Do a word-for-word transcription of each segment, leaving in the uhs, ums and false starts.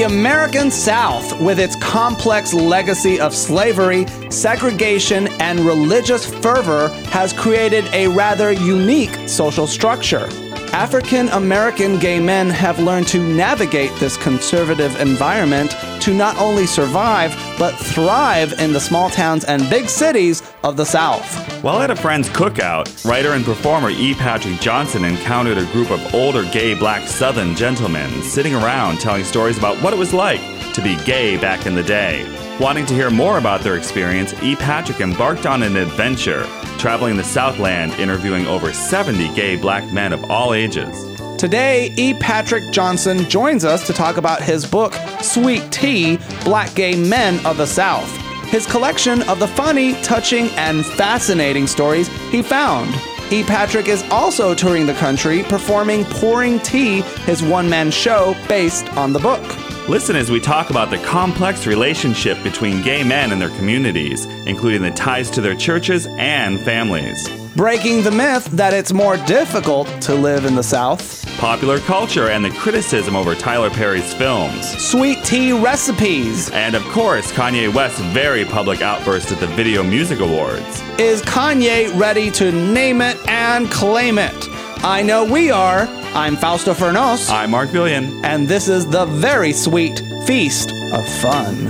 American South, with its complex legacy of slavery, segregation, and religious fervor, has created a rather unique social structure. African American gay men have learned to navigate this conservative environment to not only survive, but thrive in the small towns and big cities of the South. While at a friend's cookout, writer and performer E. Patrick Johnson encountered a group of older gay black Southern gentlemen sitting around telling stories about what it was like to be gay back in the day. Wanting to hear more about their experience, E. Patrick embarked on an adventure, traveling the Southland, interviewing over seventy gay black men of all ages. Today, E. Patrick Johnson joins us to talk about his book, Sweet Tea, Black Gay Men of the South, his collection of the funny, touching, and fascinating stories he found. E. Patrick is also touring the country, performing Pouring Tea, his one-man show based on the book. Listen as we talk about the complex relationship between gay men and their communities, including the ties to their churches and families. Breaking the myth that it's more difficult to live in the South. Popular culture and the criticism over Tyler Perry's films. Sweet tea recipes. And of course, Kanye West's very public outburst at the Video Music Awards. Is Kanye ready to name it and claim it? I know we are. I'm Fausto Fernos. I'm Mark Villian. And this is the very sweet Feast of Fun.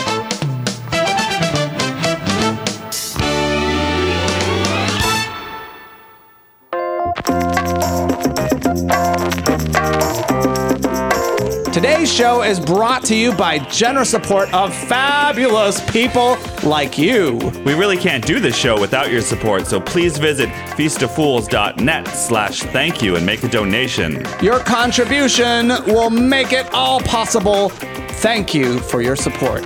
Today's show is brought to you by generous support of fabulous people like you. We really can't do this show without your support, so please visit feastofools.net slash thank you and make a donation. Your contribution will make it all possible. Thank you for your support.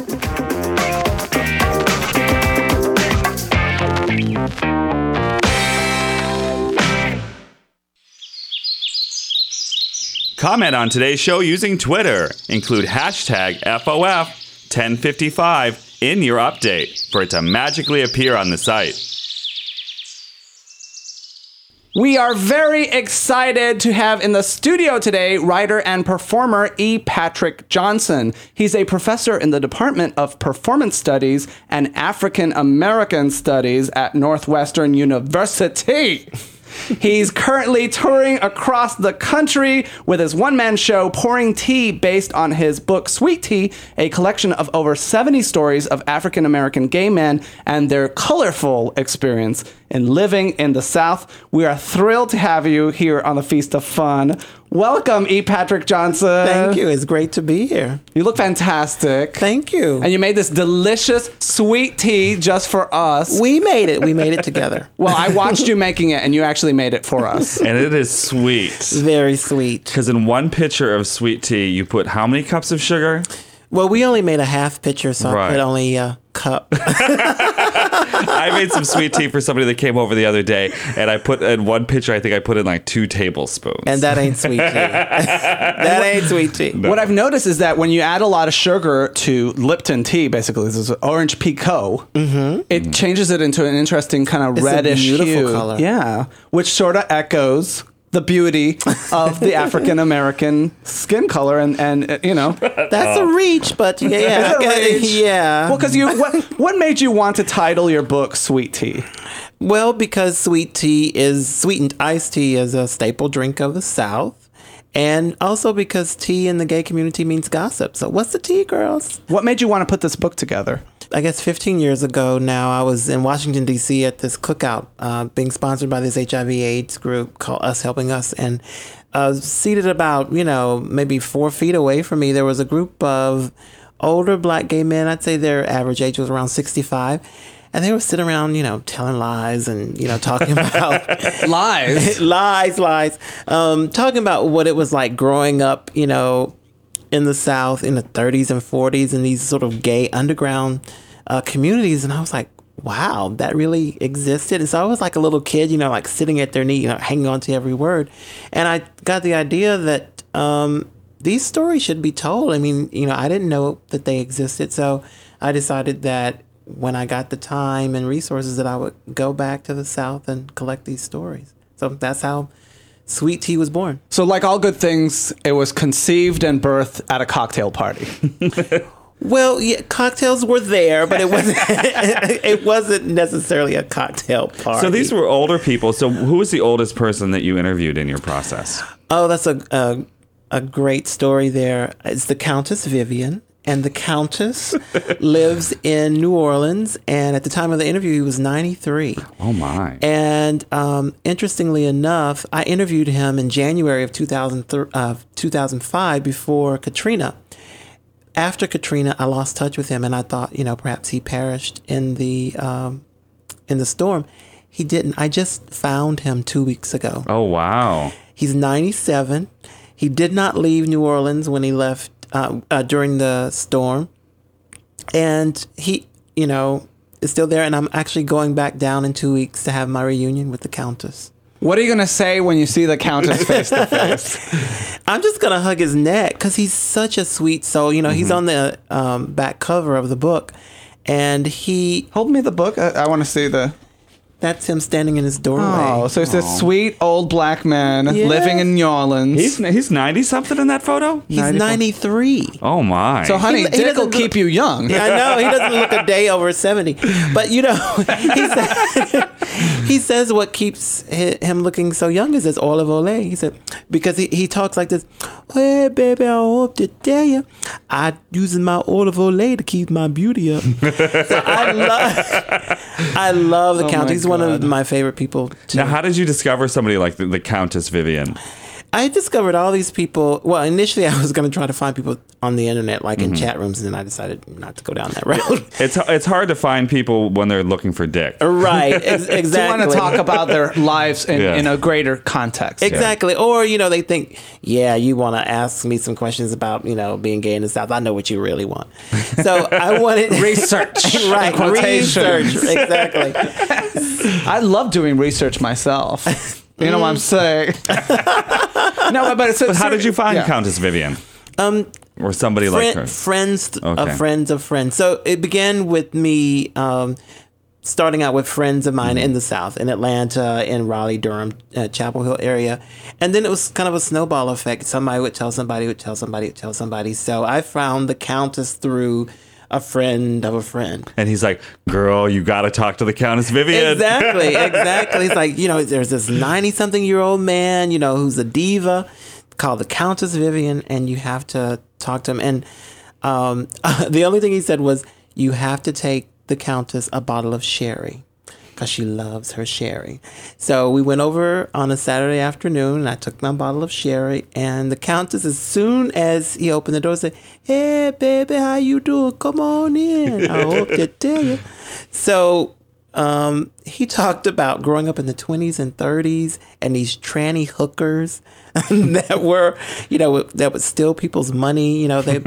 Comment on today's show using Twitter. Include hashtag F O F ten fifty-five in your update for it to magically appear on the site. We are very excited to have in the studio today writer and performer E. Patrick Johnson. He's a professor in the Department of Performance Studies and African American Studies at Northwestern University. He's currently touring across the country with his one-man show, Pouring Tea, based on his book, Sweet Tea, a collection of over seventy stories of African-American gay men and their colorful experience in living in the South. We are thrilled to have you here on the Feast of Fun. Welcome, E. Patrick Johnson. Thank you. It's great to be here. You look fantastic. Thank you. And you made this delicious sweet tea just for us. We made it. We made it together. Well, I watched you making it, and you actually made it for us. And it is sweet. Very sweet. Because in one pitcher of sweet tea, you put how many cups of sugar? Well, we only made a half pitcher, so Right. I put only a cup. I made some sweet tea for somebody that came over the other day, and I put in one pitcher, I think I put in like two tablespoons. And that ain't sweet tea. That ain't sweet tea. What I've noticed is that when you add a lot of sugar to Lipton tea, basically, this is orange pekoe, mm-hmm. it changes it into an interesting kind of It's reddish a beautiful hue. color. Yeah, which sort of echoes the beauty of the African American skin color, and and uh, you know, That's a reach, but yeah, yeah. Is it a reach? yeah. Well, because you, what what made you want to title your book "Sweet Tea"? Well, because sweet tea is sweetened iced tea is a staple drink of the South. And also because tea in the gay community means gossip. So what's the tea, girls? What made you want to put this book together? I guess fifteen years ago now, I was in Washington, D C at this cookout uh, being sponsored by this H I V AIDS group called Us Helping Us. And uh, seated about, you know, maybe four feet away from me, there was a group of older black gay men. I'd say their average age was around sixty-five. And they were sitting around, you know, telling lies and, you know, talking about... Lies? lies, lies. Um, talking about what it was like growing up, you know, in the South in the thirties and forties in these sort of gay underground uh, communities. And I was like, wow, that really existed. And so I was like a little kid, you know, like sitting at their knee, you know, hanging on to every word. And I got the idea that um, these stories should be told. I mean, you know, I didn't know that they existed. So I decided that when I got the time and resources that I would go back to the South and collect these stories. So that's how Sweet Tea was born. So, like all good things, it was conceived and birthed at a cocktail party. Well, yeah, cocktails were there, but it wasn't. It wasn't necessarily a cocktail party. So these were older people. So who was the oldest person that you interviewed in your process? Oh, that's a a, a great story. There, it's the Countess Vivian, and the Countess lives in New Orleans. And at the time of the interview, he was ninety-three. Oh my! And um, interestingly enough, I interviewed him in January of two thousand uh, two thousand five before Katrina. After Katrina, I lost touch with him, and I thought, you know, perhaps he perished in the um, in the storm. He didn't. I just found him two weeks ago. Oh wow! He's ninety-seven. He did not leave New Orleans when he left uh, uh, during the storm, and he, you know, is still there. And I'm actually going back down in two weeks to have my reunion with the Countess. What are you going to say when you see the Countess face to face? I'm just going to hug his neck because he's such a sweet soul. You know, mm-hmm. he's on the um, back cover of the book, and he... Hold me the book. I, I want to see the... That's him standing in his doorway. Oh, so it's this sweet old black man Yes. living in New Orleans. He's he's ninety something in that photo. He's ninety-four. ninety-three. Oh my! So, honey, He- he Dick will doesn't keep look- you young. Yeah, I know. He doesn't look a day over seventy. But, you know, he, said, he says what keeps hi- him looking so young is his olive oil. He said, because he, he talks like this, hey, baby, I hope to tell you, I using my olive oil to keep my beauty up. So I love, I love the Oh, Countess. my He's one of God. my favorite people. To, Now, how did you discover somebody like the, the Countess Vivian? I discovered all these people. Well, initially I was going to try to find people on the internet, like Mm-hmm. in chat rooms, and then I decided not to go down that road. It's it's hard to find people when they're looking for dick. Right, ex- So you exactly. want to talk about their lives in, Yeah. in a greater context. Exactly. Or, you know, they think, yeah, you want to ask me some questions about, you know, being gay in the South. I know what you really want. So I wanted Research. right, Quotations. research. Exactly. I love doing research myself. You know what I'm saying? No, but, but, it's, But how did you find yeah. Countess Vivian? Um, Or somebody like her? Friend, friends Okay. of friends of friends. So it began with me um, starting out with friends of mine in the South, in Atlanta, in Raleigh, Durham, uh, Chapel Hill area. And then it was kind of a snowball effect. Somebody would tell somebody, would tell somebody, would tell somebody. So I found the Countess through a friend of a friend. And he's like, girl, you got to talk to the Countess Vivian. Exactly, exactly. It's like, you know, there's this ninety-something-year-old man, you know, who's a diva called the Countess Vivian, and you have to talk to him. And um, the only thing he said was, you have to take the Countess a bottle of sherry because she loves her sherry. So we went over on a Saturday afternoon, and I took my bottle of sherry, and the Countess, as soon as he opened the door, said, hey, baby, how you doing? Come on in. I hope to tell you. So um, he talked about growing up in the twenties and thirties and these tranny hookers that were, you know, that would steal people's money. You know, they...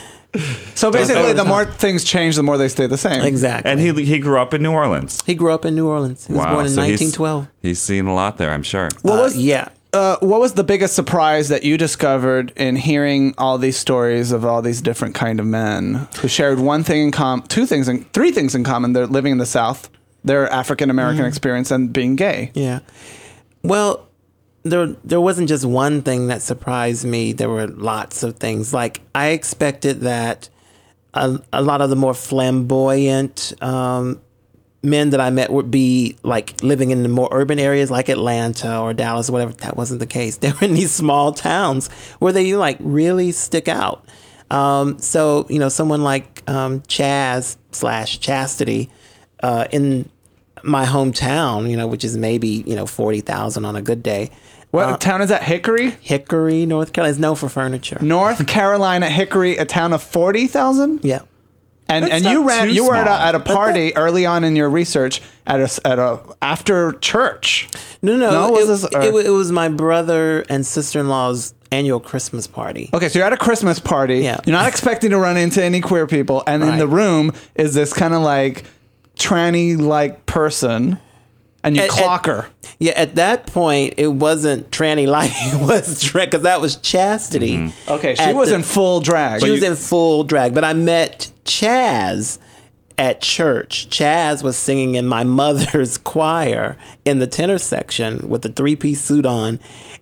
So basically, the more things change, the more they stay the same. Exactly. And he he grew up in New Orleans. He grew up in New Orleans. He was born in so he's- nineteen twelve. He's seen a lot there, I'm sure. What Uh, was yeah. uh, what was the biggest surprise that you discovered in hearing all these stories of all these different kind of men who shared one thing in common, two things, in, three things in common? They're living in the South, their African American experience, and being gay. Yeah. Well, there there wasn't just one thing that surprised me. There were lots of things. Like, I expected that a, a lot of the more flamboyant um, men that I met would be like living in the more urban areas like Atlanta or Dallas or whatever. That wasn't the case. They were in these small towns where they like really stick out. Um, so, you know, someone like um, Chaz slash Chastity uh, in my hometown, you know, which is maybe, you know, forty thousand on a good day. What town is that? Hickory? Hickory, North Carolina, is known for furniture. North Carolina, Hickory, a town of forty thousand? Yeah. And That's and you not ran too you were at a, small. at a party early on in your research at a at a after church. No, no, No, it, was this- it, it was my brother and sister-in-law's annual Christmas party. Okay, so you're at a Christmas party. Yeah. You're not expecting to run into any queer people, and in Right. the room is this kind of like tranny like person, and you At- clock at- her. Yeah, at that point, it wasn't tranny like it was because that was Chastity. Okay, she At was the- in full drag. She was in full drag, but I met Chaz at church. Chaz was singing in my mother's choir in the tenor section with a three-piece suit on,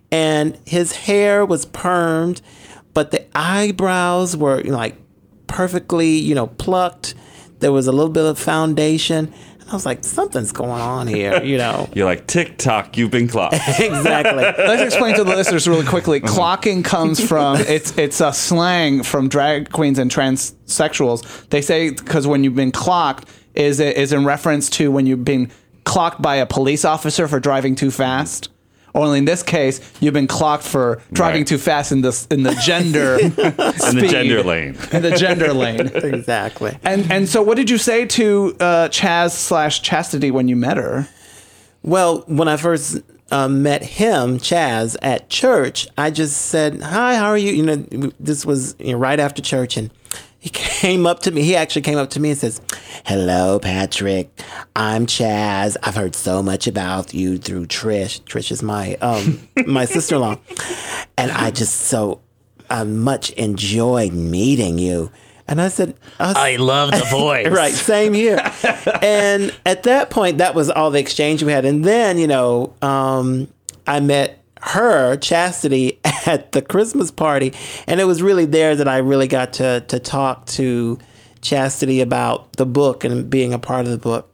and his hair was permed, but the eyebrows were you know, like perfectly, you know, plucked. There was a little bit of foundation. I was like, something's going on here, you know. You're like, tick-tock, you've been clocked. Exactly. Let's explain to the listeners really quickly. Clocking comes from, it's it's a slang from drag queens and transsexuals. They say, because when you've been clocked, is it is in reference to when you've been clocked by a police officer for driving too fast. Only in this case, you've been clocked for driving Right. too fast in the in the gender In the gender lane. in the gender lane. Exactly. And and so, what did you say to uh, Chaz slash Chastity when you met her? Well, when I first uh, met him, Chaz, at church, I just said, "Hi, how are you?" You know, this was you know, right after church, and he came up to me. He actually came up to me and says, "Hello, Patrick. I'm Chaz. I've heard so much about you through Trish. Trish is my um my sister-in-law, and I just so uh, much enjoyed meeting you." And I said, I love the voice. Right, same here. And at that point, that was all the exchange we had. And then, you know, um, I met her, Chastity, at the Christmas party. And it was really there that I really got to, to talk to Chastity about the book and being a part of the book.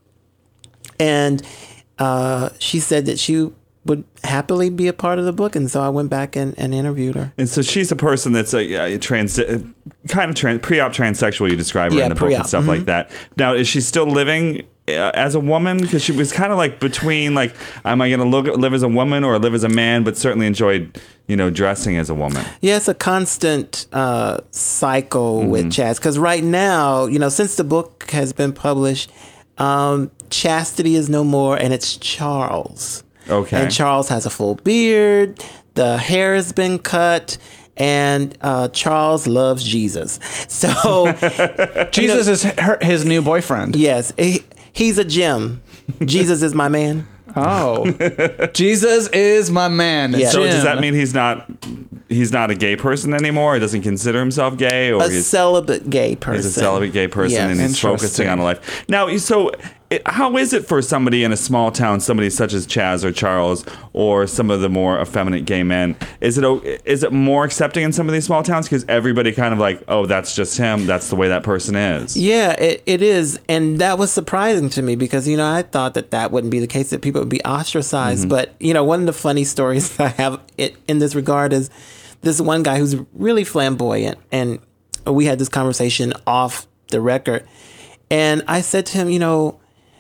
And uh, she said that she would happily be a part of the book. And so I went back and, and interviewed her. And so she's a person that's a, a trans, kind of trans, pre-op transsexual. You describe her Yeah, in the book pre-op. and stuff Mhm. like that. Now, is she still living uh, as a woman? Because she was kind of like between, like, am I going to look live as a woman or live as a man? But certainly enjoyed, you know, dressing as a woman. Yeah, it's a constant uh, cycle Mm-hmm. with Chaz. Because right now, you know, since the book has been published, um, Chastity is no more, and it's Charles. Okay. And Charles has a full beard. The hair has been cut. And uh, Charles loves Jesus. So, Jesus is her, his new boyfriend. yes, he, he's a gem. Jesus is my man. Oh, Jesus is my man. Yeah. So Jim. does that mean he's not he's not a gay person anymore? He doesn't consider himself gay, or A he's celibate gay person. He's a celibate gay person, Yes. and he's Interesting. focusing on a life. Now, so it, how is it for somebody in a small town, somebody such as Chaz or Charles, or some of the more effeminate gay men? Is it o- is it more accepting in some of these small towns because everybody kind of like, oh, that's just him. That's the way that person is. Yeah, it, it is. And that was surprising to me because, you know, I thought that that wouldn't be the case, that people would be ostracized. Mm-hmm. But, you know, one of the funny stories I have it, in this regard is this one guy who's really flamboyant. And we had this conversation off the record. And I said to him, you know,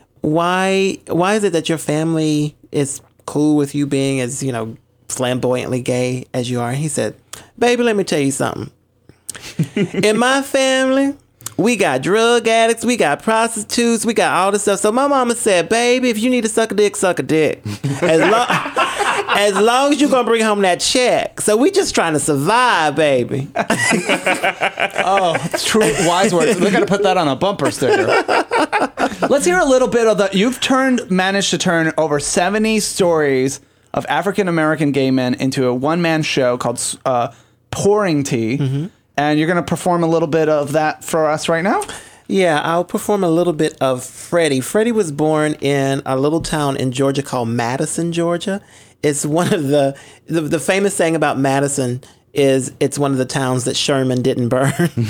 why why is it that your family is cool with you being as, you know, flamboyantly gay as you are? And he said, baby, let me tell you something. In my family, we got drug addicts, we got prostitutes, we got all this stuff. So my mama said, baby, if you need to suck a dick, suck a dick. As, lo- as long as you're going to bring home that check. So we just trying to survive, baby. Oh, true wise words. They're gonna put that on a bumper sticker. Let's hear a little bit of the. You've turned, managed to turn over seventy stories of African American gay men into a one man show called uh, Pouring Tea, Mm-hmm. and you're gonna perform a little bit of that for us right now. Yeah, I'll perform a little bit of Freddie. Freddie was born in a little town in Georgia called Madison, Georgia. It's one of the, the, the famous saying about Madison is it's one of the towns that Sherman didn't burn.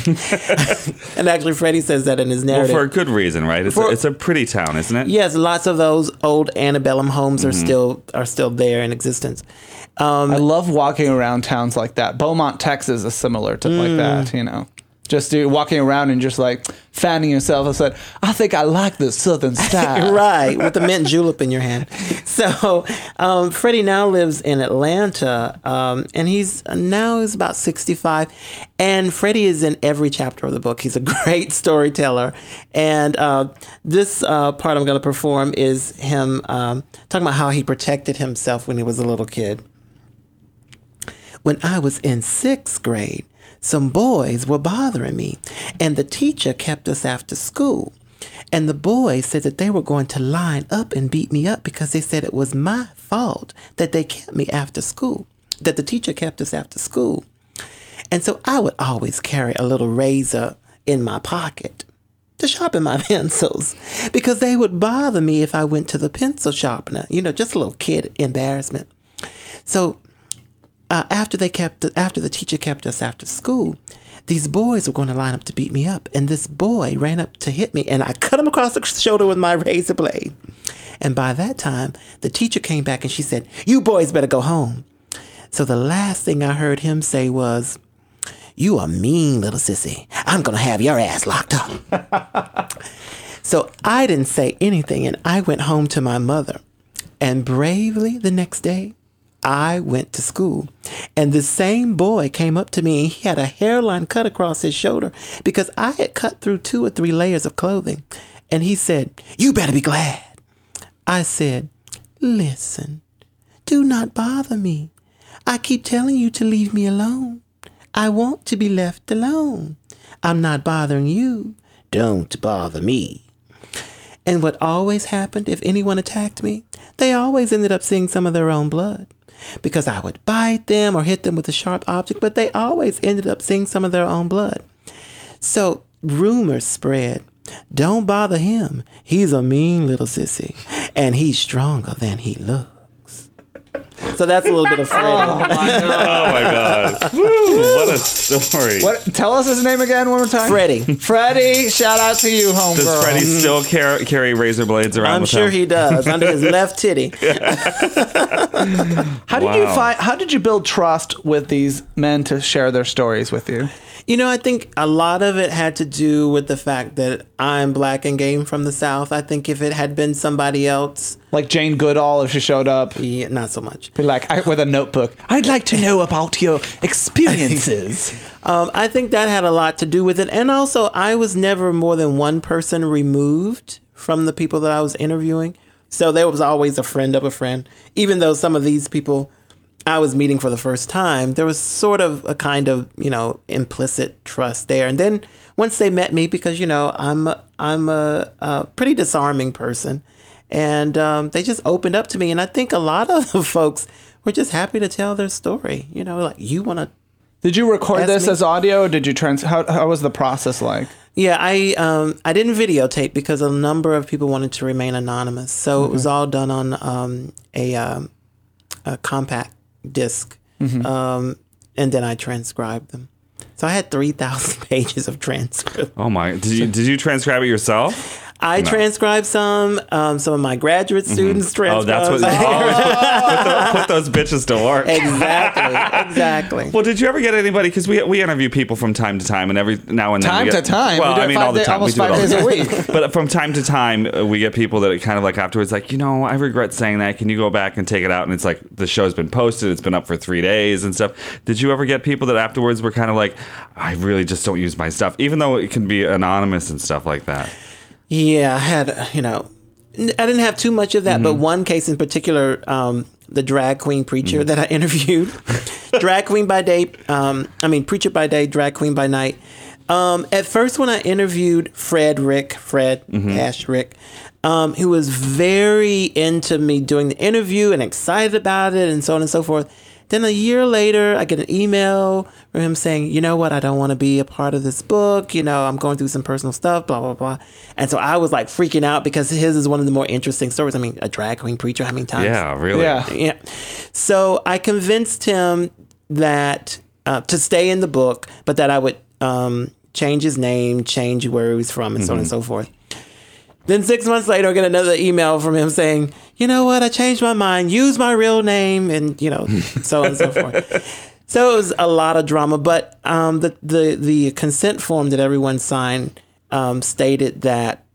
And actually, Freddie says that in his Well, narrative. for a good reason, right? It's, For- a, it's a pretty town, isn't it? Yes, lots of those old antebellum homes are still are still there in existence. Um, I love walking around towns like that. Beaumont, Texas is similar to like that, you know. Just do, walking around and just like fanning yourself. I said, I think I like the Southern style. right, with the mint julep in your hand. So, um, Freddie now lives in Atlanta, um, and he's now he's about sixty-five. And Freddie is in every chapter of the book. He's a great storyteller. And uh, this uh, part I'm going to perform is him um, talking about how he protected himself when he was a little kid. When I was in sixth grade, some boys were bothering me, and the teacher kept us after school. And the boys said that they were going to line up and beat me up because they said it was my fault that they kept me after school, that the teacher kept us after school. And so I would always carry a little razor in my pocket to sharpen my pencils because they would bother me if I went to the pencil sharpener, you know, just a little kid embarrassment. So uh, after they kept after the teacher kept us after school, these boys were going to line up to beat me up, and this boy ran up to hit me, and I cut him across the shoulder with my razor blade. And by that time, the teacher came back and she said, "You boys better go home." So the last thing I heard him say was, "You a mean little sissy. I'm going to have your ass locked up." So I didn't say anything, and I went home to my mother. And bravely the next day, I went to school. And the same boy came up to me, and he had a hairline cut across his shoulder because I had cut through two or three layers of clothing. And he said, "You better be glad." I said, "Listen, do not bother me. I keep telling you to leave me alone. I want to be left alone. I'm not bothering you. Don't bother me." And what always happened if anyone attacked me, they always ended up seeing some of their own blood. Because I would bite them or hit them with a sharp object, but they always ended up seeing some of their own blood. So rumors spread. Don't bother him. He's a mean little sissy, and he's stronger than he looks. So that's a little bit of Freddie. Oh my Oh my God. Woo, what a story. What? Tell us his name again one more time. Freddie. Freddie, shout out to you, homegirl. Does Freddie still car- carry razor blades around I'm with sure him? he does, under his left titty. How did you Wow. find? How did you build trust with these men to share their stories with you? You know, I think a lot of it had to do with the fact that I'm black and game from the South. I think if it had been somebody else, Like Jane Goodall, if she showed up, yeah, not so much. be like I, with a notebook. I'd like to know about your experiences. Um, I think that had a lot to do with it. And also, I was never more than one person removed from the people that I was interviewing. So there was always a friend of a friend. Even though some of these people I was meeting for the first time, there was sort of a kind of, you know, implicit trust there. And then once they met me, because, you know, I'm a, I'm a, a pretty disarming person, and um, they just opened up to me. And I think a lot of the folks were just happy to tell their story. You know, like, you want to. Did you record Ask this me. as audio? Or did you trans? How how was the process like? Yeah, I um I didn't videotape because a number of people wanted to remain anonymous. So Mm-hmm. it was all done on um a um, a compact disc, Mm-hmm. um, and then I transcribed them. So I had three thousand pages of transcript. Oh my! Did you did you transcribe it yourself? I transcribed some. Um, some of my graduate students Oh, transcribed. that's what. Oh, put, put those bitches to work. Exactly. Exactly. Well, did you ever get anybody? Because we we interview people from time to time, and every now and then Time we to get, time? Well, We do I it mean five all the day- time. almost we do it five all the days a time. But from time to time, uh, we get people that kind of like afterwards, like, you know, I regret saying that. Can you go back and take it out? And it's like the show's been posted. It's been up for three days and stuff. Did you ever get people that afterwards were kind of like, I really just don't use my stuff, even though it can be anonymous and stuff like that? Yeah, I had, you know, n- I didn't have too much of that, but one case in particular, um, the drag queen preacher that I interviewed, drag queen by day, um, I mean, preacher by day, drag queen by night. Um, at first, when I interviewed Fred Rick, Fred, Ash Rick, um, he was very into me doing the interview and excited about it and so on and so forth. Then a year later, I get an email from him saying, you know what, I don't want to be a part of this book. You know, I'm going through some personal stuff, blah, blah, blah. And so I was like freaking out because his is one of the more interesting stories. I mean, a drag queen preacher, how many times? Yeah, really. Yeah. Yeah. So I convinced him that uh, to stay in the book, but that I would um, change his name, change where he was from, and so on and so forth. Then six months later, I get another email from him saying, you know what, I changed my mind, use my real name, and, you know, so on and so forth. So it was a lot of drama, but um, the, the, the consent form that everyone signed um, stated that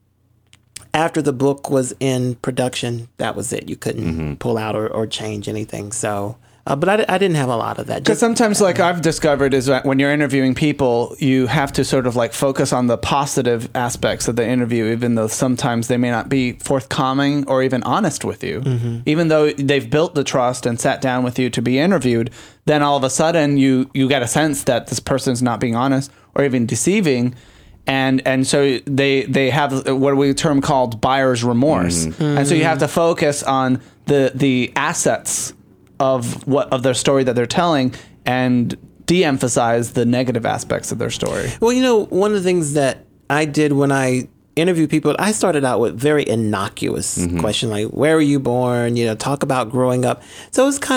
after the book was in production, that was it. You couldn't pull out or, or change anything. So, uh, but I, di- I didn't have a lot of that. Because Just, sometimes, like I've discovered, is that when you're interviewing people, you have to sort of like focus on the positive aspects of the interview, even though sometimes they may not be forthcoming or even honest with you. Even though they've built the trust and sat down with you to be interviewed, then all of a sudden you you get a sense that this person's not being honest or even deceiving. And and so they they have what we term called buyer's remorse, and so you have to focus on the the assets of what of their story that they're telling, and de-emphasize the negative aspects of their story. well, you know, one of the things that I did when I interviewed people, I started out with very innocuous questions like, where were you born? You know, talk about growing up. So it was kind of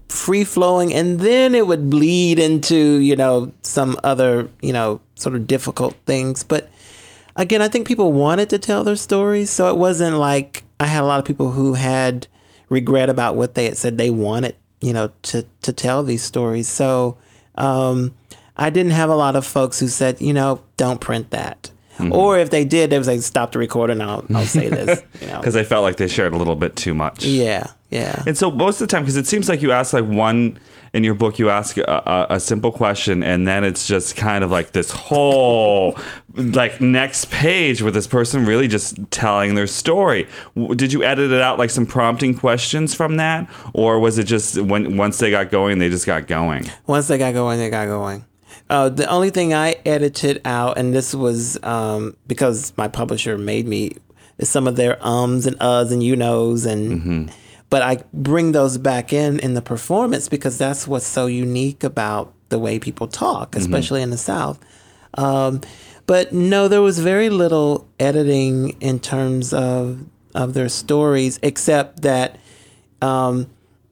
free flowing, and then it would bleed into, you know, some other, you know, sort of difficult things. But again, I think people wanted to tell their stories. So it wasn't like I had a lot of people who had regret about what they had said they wanted, you know, to, to tell these stories. So um, I didn't have a lot of folks who said, you know, don't print that. Mm-hmm. Or if they did, they was like, stop the recording. I'll, I'll say this. Because you know? they felt like they shared a little bit too much. Yeah, yeah. And so most of the time, because it seems like you ask like one, in your book, you ask a, a, a simple question, and then it's just kind of like this whole like next page with this person really just telling their story. Did you edit it out like some prompting questions from that? Or was it just when once they got going, they just got going? Once they got going, they got going. Uh, the only thing I edited out, and this was um, because my publisher made me, is some of their ums and uhs and you knows, and mm-hmm. but I bring those back in in the performance because that's what's so unique about the way people talk, especially mm-hmm. in the South. Um, but no, there was very little editing in terms of of their stories, except that. Um,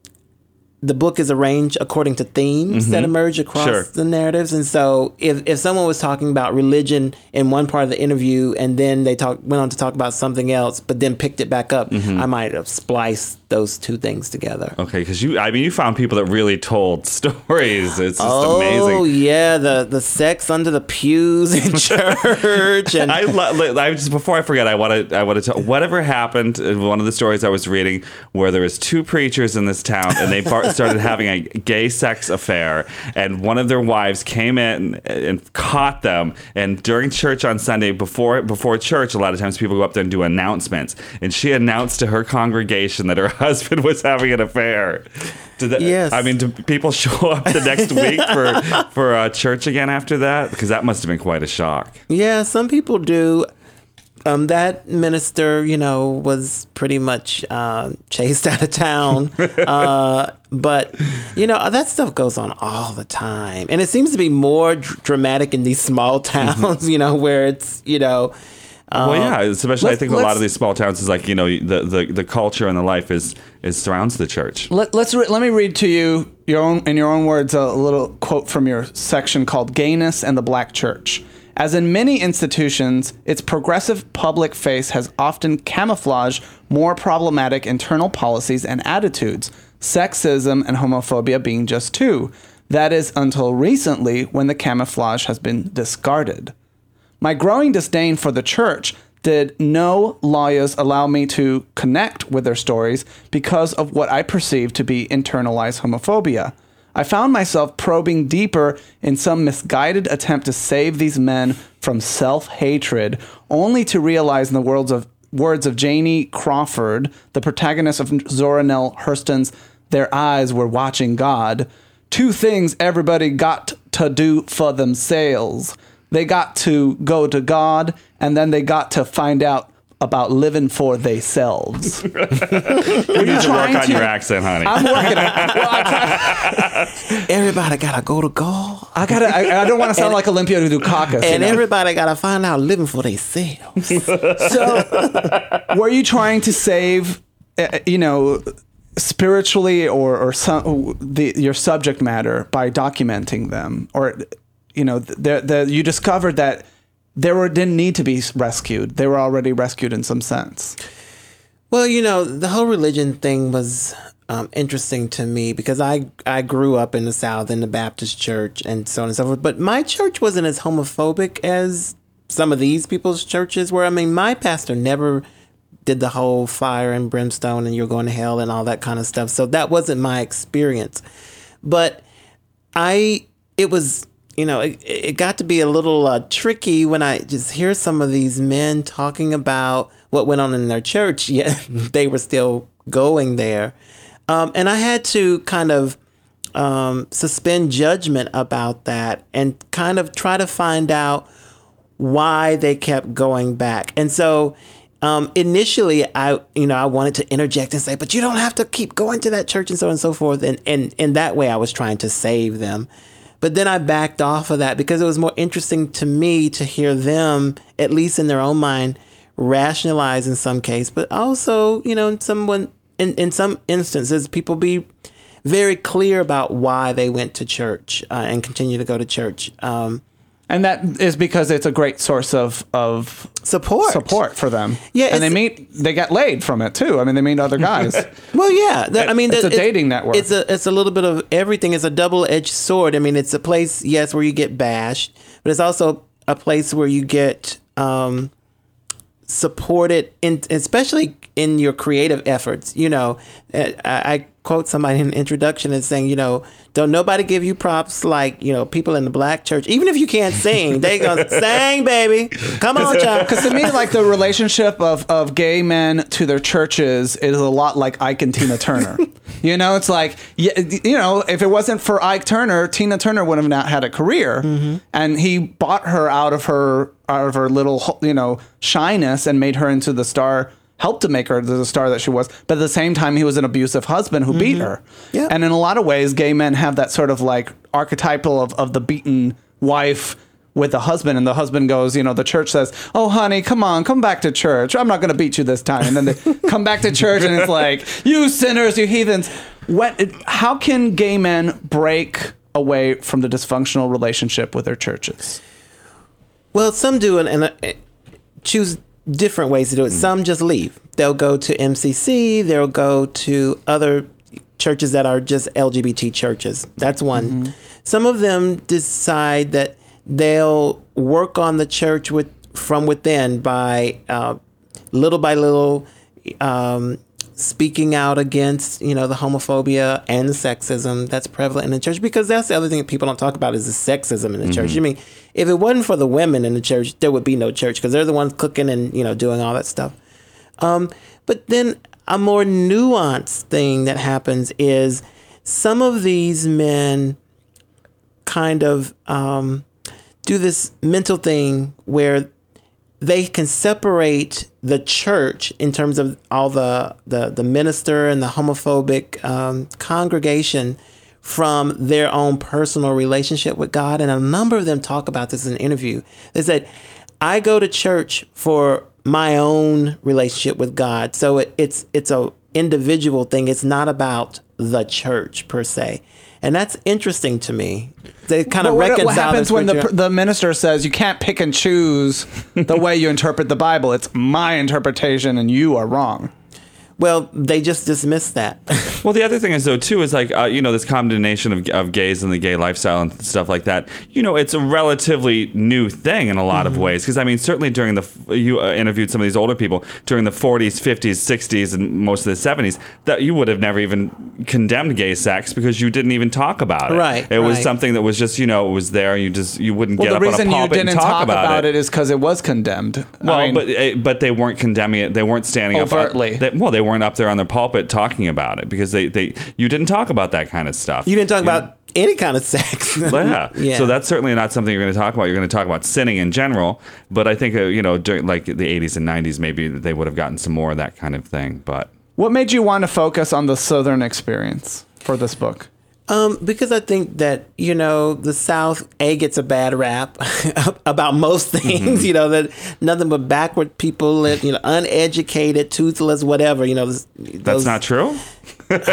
The book is arranged according to themes mm-hmm. that emerge across sure. the narratives. And so if, if someone was talking about religion in one part of the interview and then they talk, went on to talk about something else, but then picked it back up, mm-hmm. I might have spliced those two things together. Okay, because you, I mean, you found people that really told stories. It's just oh, amazing. Oh, yeah, the, the sex under the pews in church. And I, I just before I forget, I want to I want to tell whatever happened in one of the stories I was reading where there was two preachers in this town and they started having a gay sex affair, and one of their wives came in and caught them. And during church on Sunday, before before church, a lot of times people go up there and do announcements, and she announced to her congregation that her husband was having an affair. Did that, yes. I mean, do people show up the next week for for uh, church again after that? Because that must have been quite a shock. Yeah, some people do. Um, that minister, you know, was pretty much uh, chased out of town. uh, but, you know, that stuff goes on all the time. And it seems to be more dr- dramatic in these small towns, you know, where it's, you know. Um, well, yeah, especially I think a lot of these small towns is like, you know, the, the, the culture and the life is, is surrounds the church. Let, let's re- let me read to you your own in your own words a little quote from your section called Gayness and the Black Church. As in many institutions, its progressive public face has often camouflaged more problematic internal policies and attitudes, sexism and homophobia being just two. That is until recently when the camouflage has been discarded. My growing disdain for the church did no lawyers allow me to connect with their stories because of what I perceived to be internalized homophobia. I found myself probing deeper in some misguided attempt to save these men from self-hatred, only to realize in the words of, words of Janie Crawford, the protagonist of Zora Neale Hurston's Their Eyes Were Watching God, two things everybody got to do for themselves. They got to go to God, and then they got to find out about living for themselves. You need to work on to, your accent, honey. I'm working on it. Well, I everybody gotta go to God. I gotta. I, I don't want to sound and, like Olympia Dukakis. And you know? Everybody gotta find out living for themselves. So, were you trying to save, uh, you know, spiritually or or some the your subject matter by documenting them, or, you know, the the you discovered that they were didn't need to be rescued. They were already rescued in some sense. Well, you know, the whole religion thing was um, interesting to me because I, I grew up in the South in the Baptist church and so on and so forth. But my church wasn't as homophobic as some of these people's churches were. I mean, my pastor never did the whole fire and brimstone and you're going to hell and all that kind of stuff. So that wasn't my experience. But I, it was... You know, it, it got to be a little uh, tricky when I just hear some of these men talking about what went on in their church, yet they were still going there. Um, and I had to kind of um, suspend judgment about that and kind of try to find out why they kept going back. And so um, initially, I, you know, I wanted to interject and say, but you don't have to keep going to that church and so on and so forth. And, and, and that way I was trying to save them. But then I backed off of that because it was more interesting to me to hear them, at least in their own mind, rationalize in some case, but also, you know, in someone in, in some instances, people be very clear about why they went to church uh, and continue to go to church. Um, And that is because it's a great source of of support. support for them. Yeah, and they it's- meet, they get laid from it too. I mean, they meet other guys. Well, yeah. The- I mean, It's the- a dating network. It's a it's a little bit of everything. It's a double edged sword. I mean, it's a place, yes, where you get bashed, but it's also a place where you get um, supported, in, especially in your creative efforts. You know, I, I quote somebody in the introduction as saying, you know, don't nobody give you props like, you know, people in the black church, even if you can't sing, they gonna sing, baby. Come on, child. Because to me, like the relationship of, of gay men to their churches is a lot like Ike and Tina Turner. You know, it's like, you know, if it wasn't for Ike Turner, Tina Turner would have not had a career. Mm-hmm. And he bought her out of her out of her little, you know, shyness and made her into the star. Helped to make her the star that she was, but at the same time, he was an abusive husband who mm-hmm. beat her. Yeah. And in a lot of ways, gay men have that sort of like archetypal of, of the beaten wife with the husband, and the husband goes, you know, the church says, "Oh, honey, come on, come back to church. I'm not going to beat you this time." And then they come back to church, and it's like, "You sinners, you heathens." What? How can gay men break away from the dysfunctional relationship with their churches? Well, some do, and, and uh, choose different ways to do it. Some just leave. They'll go to M C C. They'll go to other churches that are just L G B T churches. That's one. Mm-hmm. Some of them decide that they'll work on the church with from within by uh, little by little um, speaking out against, you know, the homophobia and the sexism that's prevalent in the church, because that's the other thing that people don't talk about is the sexism in the mm-hmm. church. I mean, if it wasn't for the women in the church, there would be no church, because they're the ones cooking and, you know, doing all that stuff. Um, but then a more nuanced thing that happens is some of these men kind of um, do this mental thing where they can separate the church in terms of all the the, the minister and the homophobic um, congregation from their own personal relationship with God. And a number of them talk about this in an interview. They said, I go to church for my own relationship with God. So it, it's it's a individual thing. It's not about the church per se. And that's interesting to me. They kind of what, reconcile. What happens this when the, picture. the minister says you can't pick and choose the way you interpret the Bible? It's my interpretation and you are wrong. Well, they just dismiss that. Well, the other thing is, though, too, is like, uh, you know, this condemnation of, of gays and the gay lifestyle and stuff like that. You know, it's a relatively new thing in a lot mm-hmm. of ways. Because, I mean, certainly during the, you uh, interviewed some of these older people during the forties, fifties, sixties, and most of the seventies, that you would have never even condemned gay sex because you didn't even talk about it. Right. It was right. something that was just, you know, it was there. You just, you wouldn't well, get up on a pulpit pulpit and talk, talk about, about it. it is because it was condemned. Well, I mean, but uh, but they weren't condemning it. They weren't standing overtly. up. They, well, they weren't up there on their pulpit talking about it because they, they you didn't talk about that kind of stuff. You didn't talk you about know? any kind of sex. yeah. yeah. So that's certainly not something you're going to talk about. You're going to talk about sinning in general. But I think, uh, you know, during like the eighties and nineties, maybe they would have gotten some more of that kind of thing. But what made you want to focus on the Southern experience for this book? Um, because I think that, you know, the South, A, gets a bad rap about most things, mm-hmm. you know, that nothing but backward people live, you know, uneducated, toothless, whatever, you know. Those, That's not true? There's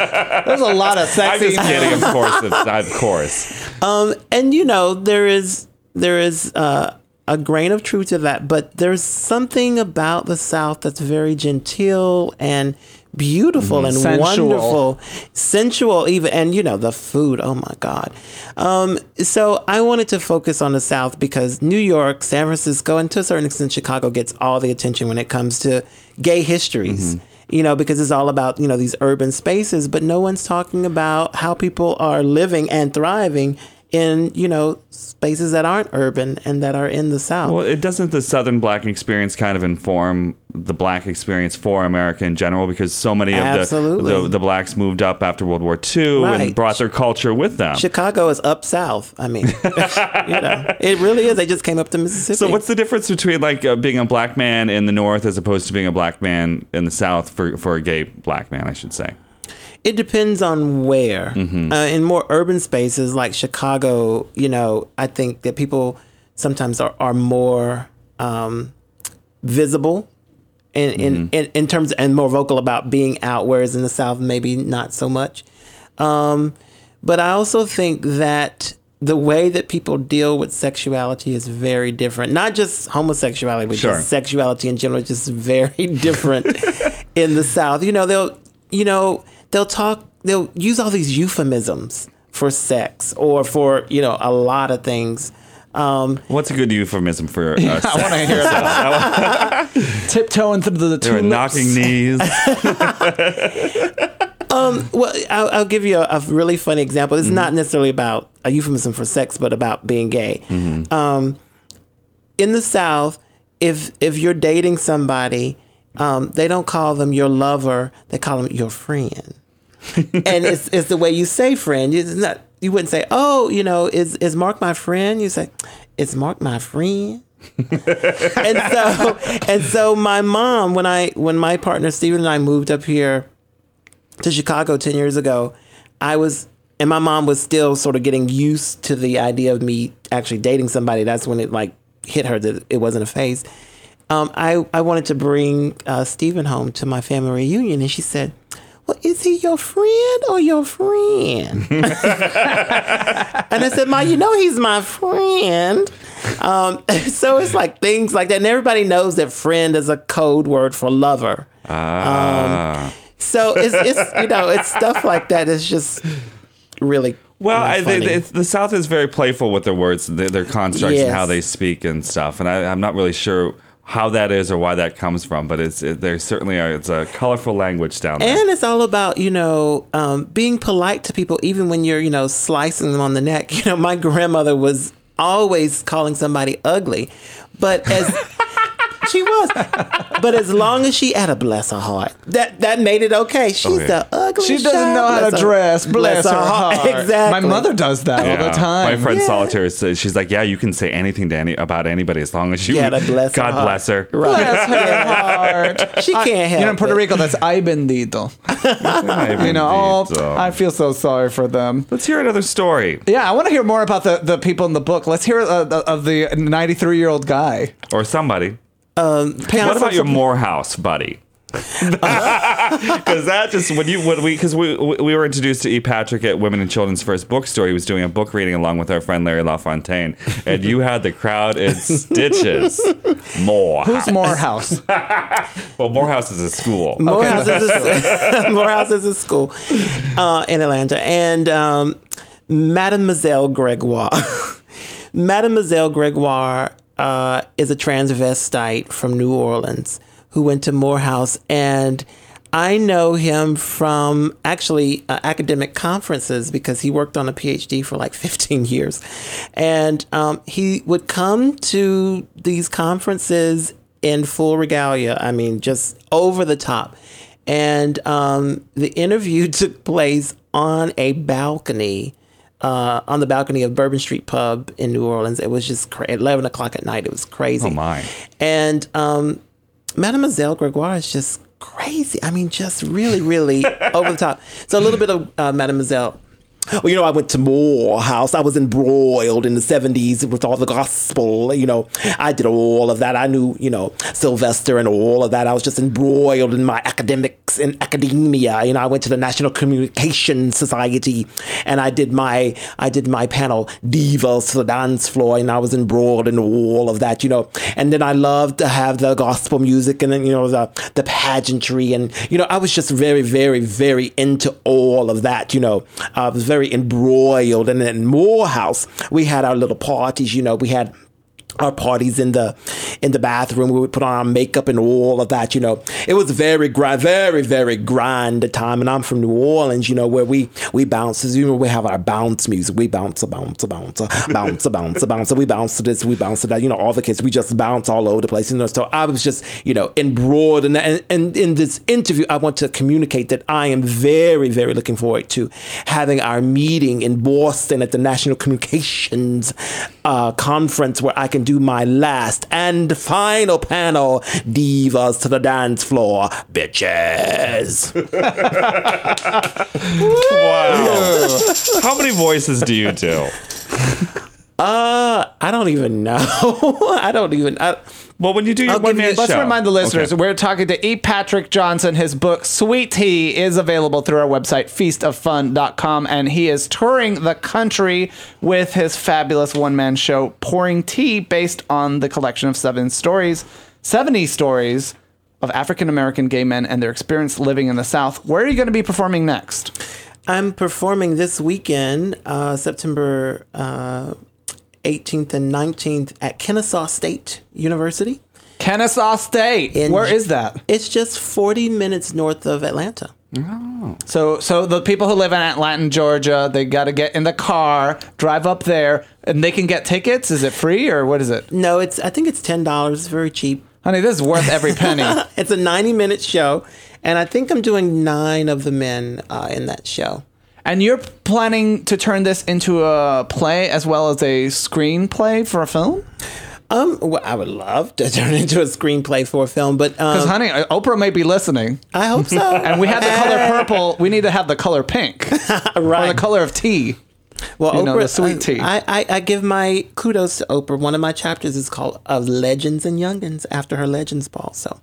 a lot of sexy... I'm just kidding, of course. Of course. Um, and, you know, there is, there is uh, a grain of truth to that, but there's something about the South that's very genteel and beautiful and sensual. wonderful, sensual even, and you know, the food, oh my God. Um, so I wanted to focus on the South because New York, San Francisco, and to a certain extent Chicago gets all the attention when it comes to gay histories. Mm-hmm. You know, because it's all about, you know, these urban spaces, but no one's talking about how people are living and thriving in, you know, spaces that aren't urban and that are in the South. Well, it doesn't the Southern Black experience kind of inform the Black experience for America in general, because so many of the, the the Blacks moved up after World War Two right. and brought their culture with them. Chicago is up South. I mean, you know, it really is. They just came up to Mississippi. So what's the difference between like uh, being a Black man in the North as opposed to being a Black man in the South for, for a gay Black man, I should say? It depends on where. Mm-hmm. Uh, in more urban spaces like Chicago, you know, I think that people sometimes are, are more um, visible in, in, mm-hmm. in, in terms and more vocal about being out, whereas in the South, maybe not so much. Um, but I also think that the way that people deal with sexuality is very different. Not just homosexuality, but Sure. just sexuality in general, is just very different in the South. You know, they'll, you know, they'll talk, they'll use all these euphemisms for sex or for, you know, a lot of things. Um, What's a good euphemism for uh, sex? I want to hear that. Tiptoeing through the They were tulips. knocking knees. Um, well, I'll, I'll give you a, a really funny example. It's mm-hmm. not necessarily about a euphemism for sex, but about being gay. Mm-hmm. Um, in the South, if if you're dating somebody, um, they don't call them your lover; they call them your friend. And it's it's the way you say friend. It's not. You wouldn't say, "Oh, you know, is is Mark my friend?" You say, "Is Mark my friend?" and so and so, my mom, when I when my partner Steven and I moved up here to Chicago ten years ago, I was, and my mom was still sort of getting used to the idea of me actually dating somebody. That's when it like hit her that it wasn't a phase. Um, I, I wanted to bring uh, Stephen home to my family reunion, and she said, "Well, is he your friend or your friend?" And I said, "Ma, you know he's my friend." Um, so it's like things like that. And everybody knows that friend is a code word for lover. Ah. Um, So it's, it's you know, it's stuff like that. It's just really Well, really I, they, funny. they, the South is very playful with their words, their, their constructs, and Yes. how they speak and stuff. And I, I'm not really sure how that is or why that comes from, but it's it, there certainly are. It's a colorful language down there. And it's all about, you know, um, being polite to people, even when you're, you know, slicing them on the neck. You know, my grandmother was always calling somebody ugly, but as she was, but as long as she had a bless her heart, that that made it okay. She's Okay. the ugly. She doesn't know how to dress. Bless, her heart. Exactly. My mother does that all the time. My friend Yeah. Solitaire says, she's like, yeah, you can say anything to any about anybody as long as you. Yeah, to bless her God heart. bless her. Bless her heart. She can't help You know, in Puerto it. Rico, that's ay bendito. You know, oh, I feel so sorry for them. Let's hear another story Yeah, I want to hear more about the, the people in the book. Let's hear uh, the, of the ninety-three-year-old guy. or somebody. Um, What about your Morehouse buddy? Because that just when you when we because we we were introduced to E. Patrick at Women and Children's First Bookstore. He was doing a book reading along with our friend Larry LaFontaine, and you had the crowd in stitches. Morehouse. Who's Morehouse? Well, Morehouse is a school. Morehouse, is, a, Morehouse is a school uh, in Atlanta. And um, Mademoiselle Gregoire. Mademoiselle Gregoire uh, is a transvestite from New Orleans who went to Morehouse. And I know him from actually uh, academic conferences because he worked on a P H D for like fifteen years. And um, he would come to these conferences in full regalia. I mean, just over the top. And um, the interview took place on a balcony, uh, on the balcony of Bourbon Street Pub in New Orleans. It was just cra- at eleven o'clock at night. It was crazy. Oh, my. And um, Mademoiselle Gregoire is just crazy. I mean, just really, really over the top. So a little bit of uh, Mademoiselle. Well, you know, I went to Morehouse. I was embroiled in the seventies with all the gospel. You know, I did all of that. I knew, you know, Sylvester and all of that. I was just embroiled in my academics and academia. You know, I went to the National Communication Society and I did my I did my panel Divas to the Dance Floor, and I was embroiled in all of that, you know. And then I loved to have the gospel music and then, you know, the the pageantry, and you know, I was just very, very, very into all of that, you know. I was very embroiled. And in Morehouse, we had our little parties, you know, we had our parties in the in the bathroom. We would put on our makeup and all of that, you know. It was very grind, very, very grind time. And I'm from New Orleans, you know, where we we bounce. You know, we have our bounce music. We bounce, a bounce, a bounce, a bounce, a bounce, a bounce. We bounce to this, we bounce to that. You know, all the kids, we just bounce all over the place. You know, so I was just, you know, embroiled. And, and, and in this interview, I want to communicate that I am very, very looking forward to having our meeting in Boston at the National Communications uh, Conference, where I can do my last and final panel, Divas to the Dance Floor, bitches. Wow. How many voices do you do? Uh, I don't even know. I don't even. I, Well, when you do your I'll give one man you- show, Let's remind the listeners, Okay. we're talking to E. Patrick Johnson. His book, Sweet Tea, is available through our website, feast of fun dot com, and he is touring the country with his fabulous one-man show, Pouring Tea, based on the collection of seven stories, seventy stories of African-American gay men and their experience living in the South. Where are you going to be performing next? I'm performing this weekend, uh, September uh, eighteenth and nineteenth at Kennesaw State University. Kennesaw State. In- Where is that? It's just forty minutes north of Atlanta. So, so the people who live in Atlanta, Georgia, they got to get in the car, drive up there, and they can get tickets. Is it free or what is it? No, it's. I think it's ten dollars. It's very cheap. Honey, this is worth every penny. It's a ninety minute show, and I think I'm doing nine of the men uh, in that show. And you're planning to turn this into a play as well as a screenplay for a film? Um, well, I would love to turn it into a screenplay for a film, but Because, um, honey, Oprah may be listening. I hope so. And we have the color purple. We need to have the color pink. Or Right. the color of tea. Well, you Oprah, know, the sweet tea. I, I, I give my kudos to Oprah. One of my chapters is called "Of Legends and Youngins" after her Legends Ball. So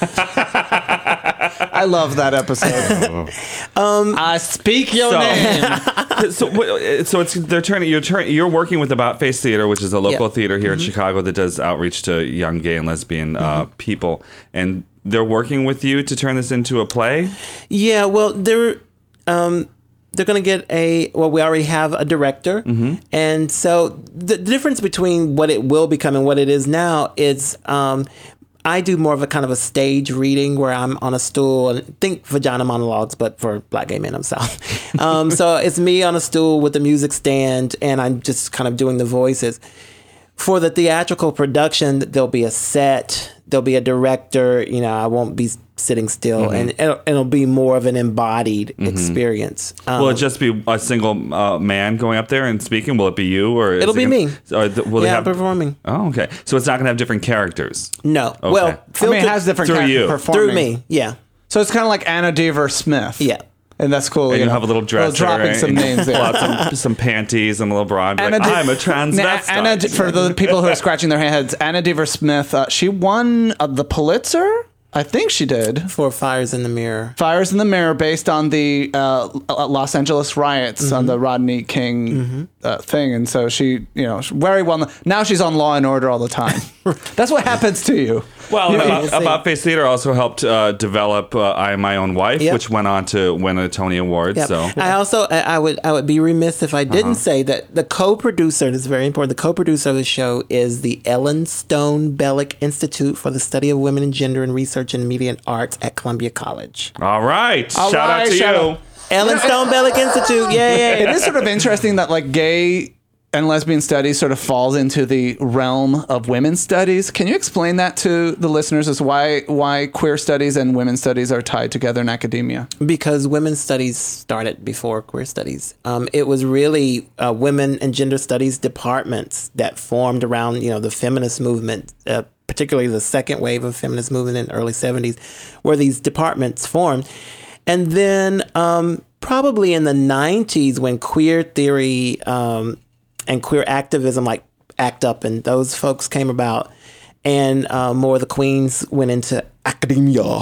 I love that episode. um, I speak your So- name. so, what- so it's they're turning. You're turning. You're working with About Face Theater, which is a local Yep. theater here Mm-hmm. in Chicago that does outreach to young gay and lesbian uh, Mm-hmm. people, and they're working with you to turn this into a play. yeah, well, they're um, they're going to get a well. We already have a director, and so the difference between what it will become and what it is now is. Um, I do more of a kind of a stage reading where I'm on a stool and think vagina monologues, but for black gay men of South. Um, so it's me on a stool with the music stand, and I'm just kind of doing the voices. For the theatrical production, there'll be a set, there'll be a director. You know, I won't be sitting still, and it'll, it'll be more of an embodied experience. Um, Will it just be a single uh, man going up there and speaking? Will it be you, or is It'll it be gonna- me. Or th- will they yeah, have? performing. Oh, okay. So it's not going to have different characters. No, Okay. well, I mean, filtered it has different Through characters you. performing. through me. Yeah, So it's kind of like Anna Deaver Smith. yeah. And that's cool. And you you know, have a little dresser, dropping right? some And names pull there. out some, some panties and a little bra. And be Anna like, De- I'm a transvestite. Na- Anna, De- for the people who are scratching their heads, Anna Deaver Smith, uh, she won uh, the Pulitzer. I think she did. For Fires in the Mirror. Fires in the Mirror, based on the uh, Los Angeles riots Mm-hmm. on the Rodney King uh, thing, and so she, you know, she's very well. Known. Now she's on Law and Order all the time. That's what happens to you. Well, Yeah, about, we'll see. about Face Theater also helped uh, develop uh, I Am My Own Wife, Yep. which went on to win a Tony Award. Yep. So I also I, I would I would be remiss if I didn't say that the co-producer, and it's very important, the co-producer of the show is the Ellen Stone Bellick Institute for the Study of Women and Gender and Research in Media and Arts at Columbia College. all right, All shout right, out to shout you. out. Ellen Stone Bellick Institute, yay! It is sort of interesting that like gay and lesbian studies sort of falls into the realm of women's studies. Can you explain that to the listeners as why why queer studies and women's studies are tied together in academia? Because women's studies started before queer studies. Um, it was really uh, women and gender studies departments that formed around, you know, the feminist movement, uh, particularly the second wave of feminist movement in the early seventies, where these departments formed. And then um, probably in the nineties, when queer theory um, and queer activism, like ACT UP and those folks came about, and uh, more of the queens went into academia.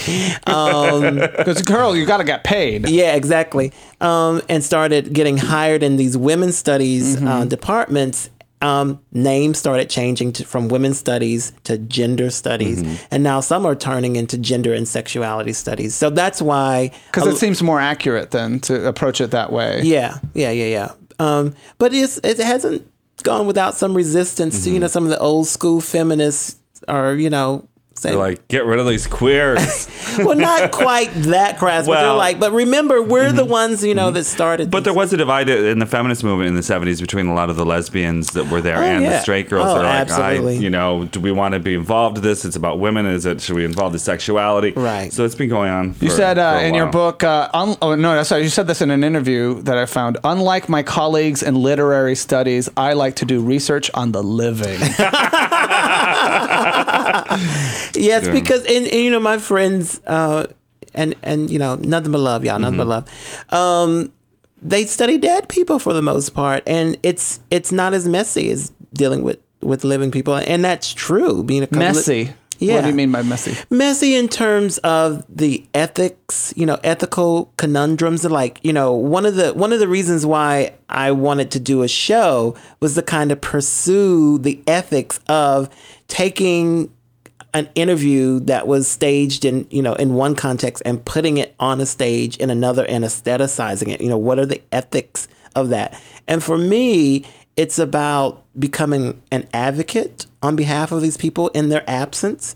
Because girl, you got to get paid. Yeah, exactly. Um, and started getting hired in these women's studies uh, departments. Um, names started changing to, from women's studies to gender studies, and now some are turning into gender and sexuality studies. So that's why, Because it seems more accurate then to approach it that way. yeah, yeah, yeah, yeah. Um, but it's, it hasn't gone without some resistance. to, You know, some of the old school feminists are, you know, saying, They're like, get rid of these queers. well, not quite that crass, but they're Well- like, but remember, we're the ones, you know, that started. But this. there was a divide in the feminist movement in the seventies between a lot of the lesbians that were there Oh, and the yeah. straight girls Oh, that are like, absolutely. I, you know, do we want to be involved in this? It's about women. Is it, should we involve the sexuality? Right. So it's been going on. For, You said uh, for a in your while. book, uh, un- oh no, sorry, you said this in an interview that I found. Unlike my colleagues in literary studies, I like to do research on the living. Yes, Yeah. because and, and you know my friends, uh, and and you know nothing but love, y'all, nothing but love. Um, they study dead people for the most part, and it's it's not as messy as dealing with, with living people, and that's true. Being a Messy. Li- yeah. What do you mean by messy? Messy in terms of the ethics, you know, ethical conundrums. Like, you know, one of the one of the reasons why I wanted to do a show was to kind of pursue the ethics of taking an interview that was staged in, you know, in one context and putting it on a stage in another and aestheticizing it. You know, what are the ethics of that? And for me, it's about becoming an advocate on behalf of these people in their absence.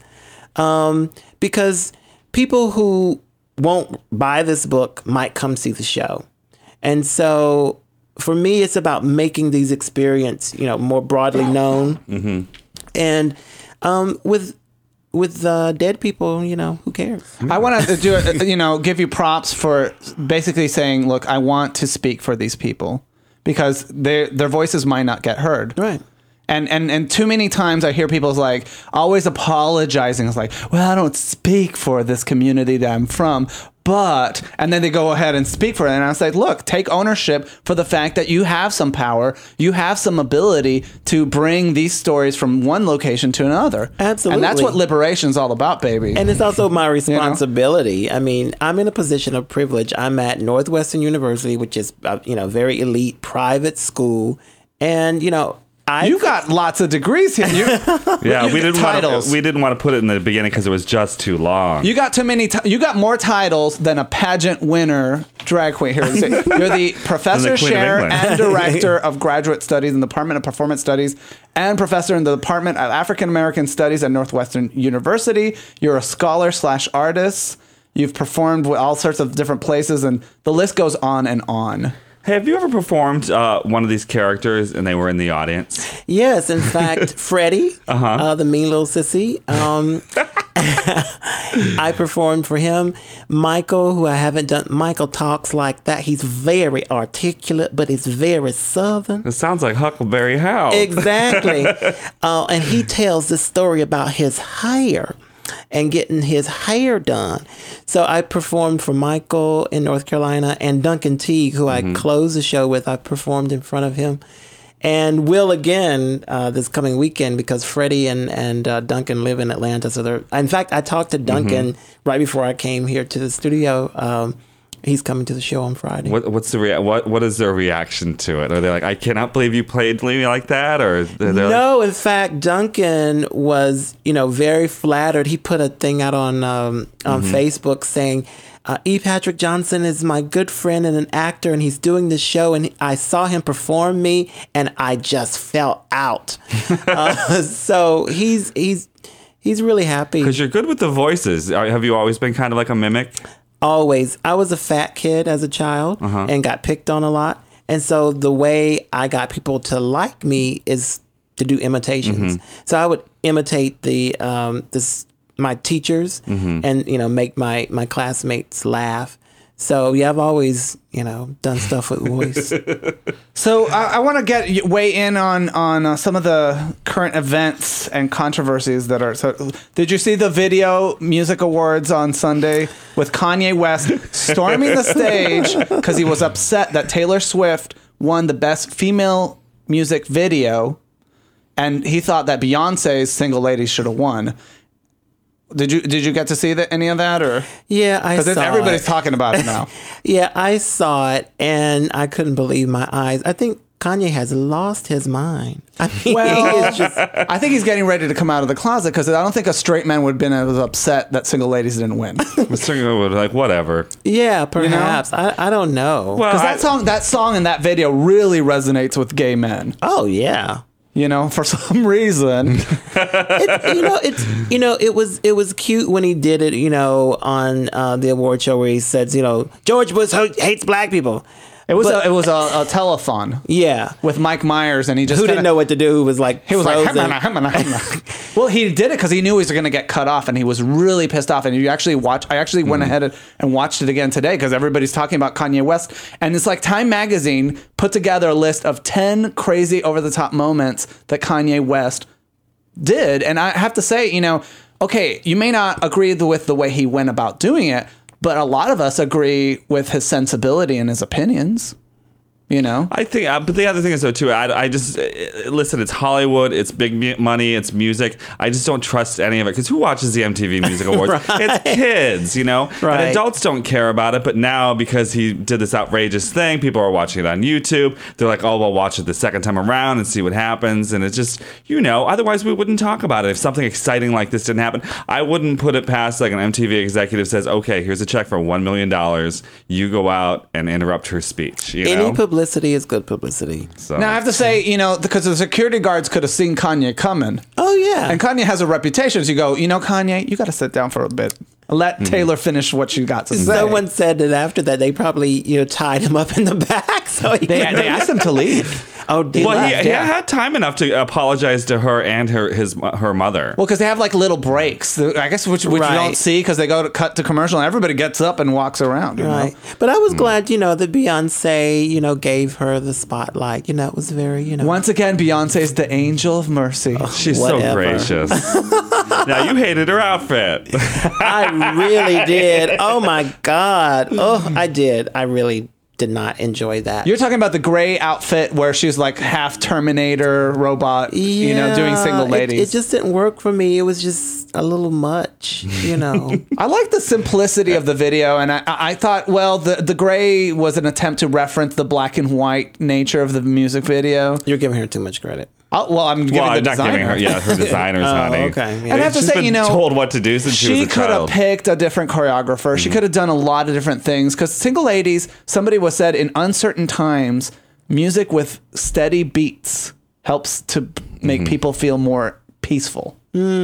Um, because people who won't buy this book might come see the show. And so for me, it's about making these experiences, you know, more broadly known. Mm-hmm. And um, with with uh, dead people, you know, who cares? I want to do it, you know, give you props for basically saying, look, I want to speak for these people because their their voices might not get heard. Right. And, and and too many times I hear people's like always apologizing. It's like, well, I don't speak for this community that I'm from, but, and then they go ahead and speak for it. And I was like, look, take ownership for the fact that you have some power. You have some ability to bring these stories from one location to another. Absolutely. And that's what liberation is all about, baby. And it's also my responsibility. You know? I mean, I'm in a position of privilege. I'm at Northwestern University, which is, uh, you know, very elite private school. And, you know, I you got lots of degrees here. You, Yeah, you we didn't want titles. to, we didn't want to put it in the beginning because it was just too long. You got too many. T- you got more titles than a pageant winner drag queen. Here, you're the professor, And the Queen of chair, England. and director of graduate studies in the Department of Performance Studies, and professor in the Department of African American Studies at Northwestern University. You're a scholar slash artist. You've performed with all sorts of different places, and the list goes on and on. Hey, have you ever performed uh, one of these characters and they were in the audience? Yes, in fact, Freddie, Uh-huh. uh, the mean little sissy. Um, I performed for him. Michael, who I haven't done, Michael talks like that. He's very articulate, but he's very southern. It sounds like Huckleberry Hound. Exactly. uh, and he tells this story about his hair and getting his hair done. So I performed for Michael in North Carolina, and Duncan Teague, who I closed the show with, I performed in front of him. And will again uh, this coming weekend because Freddie and, and uh, Duncan live in Atlanta. So they're, in fact, I talked to Duncan right before I came here to the studio. Um, he's coming to the show on Friday. What, what's the rea- what What is their reaction to it? Are they like, I cannot believe you played me like that? Or they're, they're No, like, in fact, Duncan was, you know, very flattered. He put a thing out on um, on Facebook saying, uh, E. Patrick Johnson is my good friend and an actor, and he's doing this show, and I saw him perform me, and I just fell out. uh, so he's he's he's really happy. because you're good with the voices. Are- Have you always been kind of like a mimic? Always. I was a fat kid as a child and got picked on a lot. And so the way I got people to like me is to do imitations. So I would imitate the um, this my teachers and, you know, make my, my classmates laugh. So, yeah, I've always, you know, done stuff with voice. So I, I want to get you- weigh in on on uh, some of the current events and controversies that are. So, did you see the Video Music Awards on Sunday with Kanye West storming the stage because he was upset that Taylor Swift won the Best Female Music Video, and he thought that Beyonce's Single Ladies should have won. Did you did you get to see that, any of that, or Yeah, I saw because everybody's it. talking about it now? Yeah, I saw it, and I couldn't believe my eyes. I think Kanye has lost his mind. I mean, Well, he is just... I think he's getting ready to come out of the closet because I don't think a straight man would have been as upset that Single Ladies didn't win. Mister Wood, like, whatever. Yeah, perhaps. I, I don't know. Well, Because I- that song, that song in that video really resonates with gay men. Oh, yeah. You know, for some reason. It, you know, it's you know, it was it was cute when he did it. You know, on uh, the award show where he says, you know, George Bush ho- hates black people. It was But- a, it was a, a telethon Yeah. with Mike Myers, and he just Who kinda, didn't know what to do? Who was like He was frozen. like, "Hemana, hemana, hemana." Well, he did it because he knew he was going to get cut off, and he was really pissed off. And you actually watch. I actually went ahead and- and watched it again today because everybody's talking about Kanye West, and it's like Time Magazine put together a list of ten crazy over the top moments that Kanye West did, and I have to say, you know, okay, you may not agree with the way he went about doing it, but a lot of us agree with his sensibility and his opinions. You know, I think, uh, but the other thing is though too. I, I just uh, listen. It's Hollywood. It's big mu- money. It's music. I just don't trust any of it because who watches the M T V Music Awards? Right. It's kids, you know. Right. And adults don't care about it. But now because he did this outrageous thing, people are watching it on YouTube. They're like, oh, we'll watch it the second time around and see what happens. And it's just, you know, otherwise we wouldn't talk about it. If something exciting like this didn't happen, I wouldn't put it past like an M T V executive says, okay, here's a check for one million dollars. You go out and interrupt her speech. You Any know? publicity is good publicity. So. now I have to say, you know, because the security guards could have seen Kanye coming. Oh yeah. And Kanye has a reputation. So you go, you know, Kanye, you got to sit down for a bit. Let Mm-hmm. Taylor finish what she got to say. Someone said that after that they probably you know tied him up in the back. So he They, they asked him to leave. oh, did Well, he, he? he yeah. had time enough to apologize to her and her his her mother. Well, because they have like little breaks, I guess, which, which Right. you don't see because they go to cut to commercial and everybody gets up and walks around. You Right. know? But I was glad, you know, that Beyonce, you know, gave her the spotlight. You know, it was very, you know. Once again, Beyonce's the angel of mercy. She's so whatever. gracious. Now you hated her outfit. I really did. Oh my God. Oh, I did. I really did not enjoy that. You're talking about the gray outfit where she's like half Terminator robot, you know, doing Yeah, single it- ladies. It, just didn't work for me. It was just a little much, you know. I like the simplicity of the video, and I, I thought, well, the the gray was an attempt to reference the black and white nature of the music video. You're giving her too much credit. Oh, well, I'm giving well, the I'm not designer. giving her. Yeah, her designers, Oh, honey. okay. Yeah. And I have to She's say, been you know, told what to do since she, she was a could have child. picked a different choreographer. She could have done a lot of different things. Because single ladies, somebody was said in uncertain times, music with steady beats helps to b- make people feel more peaceful.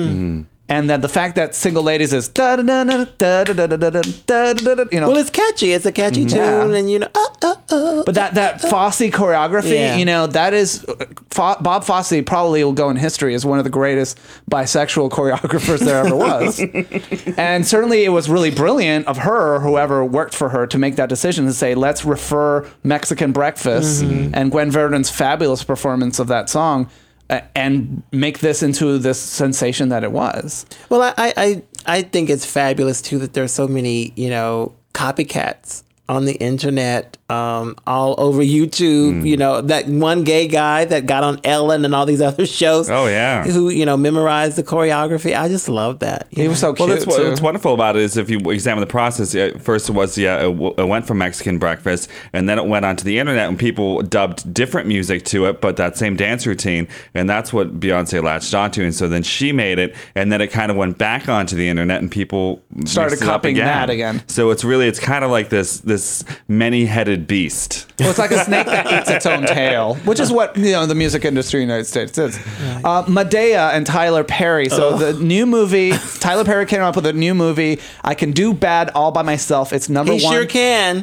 And that the fact that single ladies is da da da da da da da da da da da da, you know. Well, it's catchy. It's a catchy Yeah. tune, and you know, uh, uh, uh. But that that Fosse choreography, Yeah. you know, that is Fo- Bob Fosse probably will go in history as one of the greatest bisexual choreographers there ever was. And certainly it was really brilliant of her or whoever worked for her to make that decision to say, let's refer Mexican Breakfast and Gwen Verdon's fabulous performance of that song uh, and make this into this sensation that it was. Well, I, I, I I think it's fabulous too that there's so many, you know, copycats on the internet, um, all over YouTube. You know, that one gay guy that got on Ellen and all these other shows. Oh, yeah. Who, you know, memorized the choreography. I just love that. you He know. was so Well, cute, that's what, too. what's wonderful about it is if you examine the process. At first, it was yeah, it, w- it went from Mexican Breakfast, and then it went onto the internet, and people dubbed different music to it, but that same dance routine, and that's what Beyonce latched onto. And so then she made it, and then it kind of went back onto the internet, and people Started mixed it up copying that again. So it's really it's kind of like this this many-headed beast. Well, it's like a snake that eats its own tail, which is what you know the music industry in the United States is. Uh, Medea and Tyler Perry. So the new movie, Tyler Perry came up with a new movie. I Can Do Bad All by Myself. It's number He one. sure can.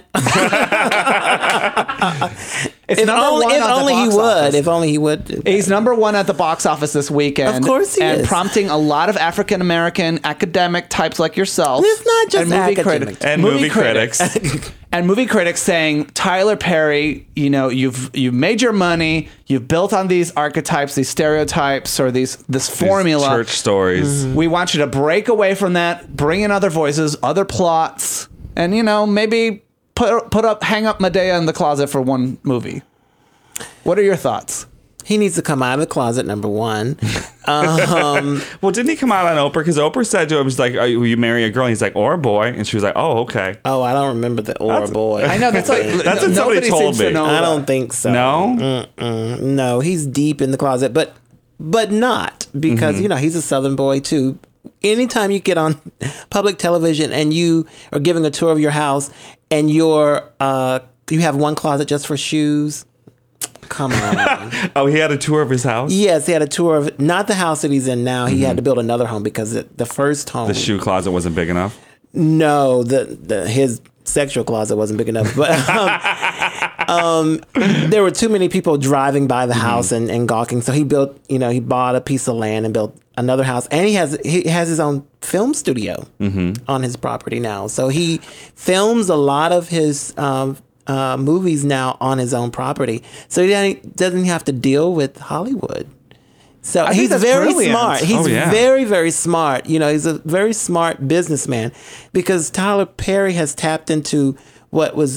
It's If number only, one if at the only he box would. office. If only he would. He's number one at the box office this weekend. Of course he and is. prompting a lot of African American academic types like yourself. It's not just and movie academic. critics And movie critics. and movie critics saying, Tyler Perry, you know, you've you've made your money, you've built on these archetypes, these stereotypes, or these this formula. Church stories. We want you to break away from that, bring in other voices, other plots, and you know, maybe put put up hang up Medea in the closet for one movie. What are your thoughts? He needs to come out of the closet, number one. Um, Well, didn't he come out on Oprah? Because Oprah said to him, "Was like, oh, will you marry a girl?" And he's like, "Or a boy," and she was like, "Oh, okay." oh, I don't remember the or That's- boy. I know that's like That's what somebody nobody told seems to me. know I that. don't think so. No, Mm-mm. No, he's deep in the closet, but but not because you know he's a Southern boy too. Anytime you get on public television and you are giving a tour of your house and you're uh, you have one closet just for shoes, come on. oh, he had a tour of his house. Yes, he had a tour of not the house that he's in now. He had to build another home because it, the first home. The shoe closet wasn't big enough. No, the, the his sexual closet wasn't big enough, but um, um, there were too many people driving by the house and, and gawking. So he built, you know, he bought a piece of land and built another house, and he has he has his own film studio on his property now. So he films a lot of his um, uh, movies now on his own property. So he doesn't- doesn't have to deal with Hollywood. So think he's that's very brilliant. smart. He's Oh, yeah. very, very smart. You know, he's a very smart businessman because Tyler Perry has tapped into what was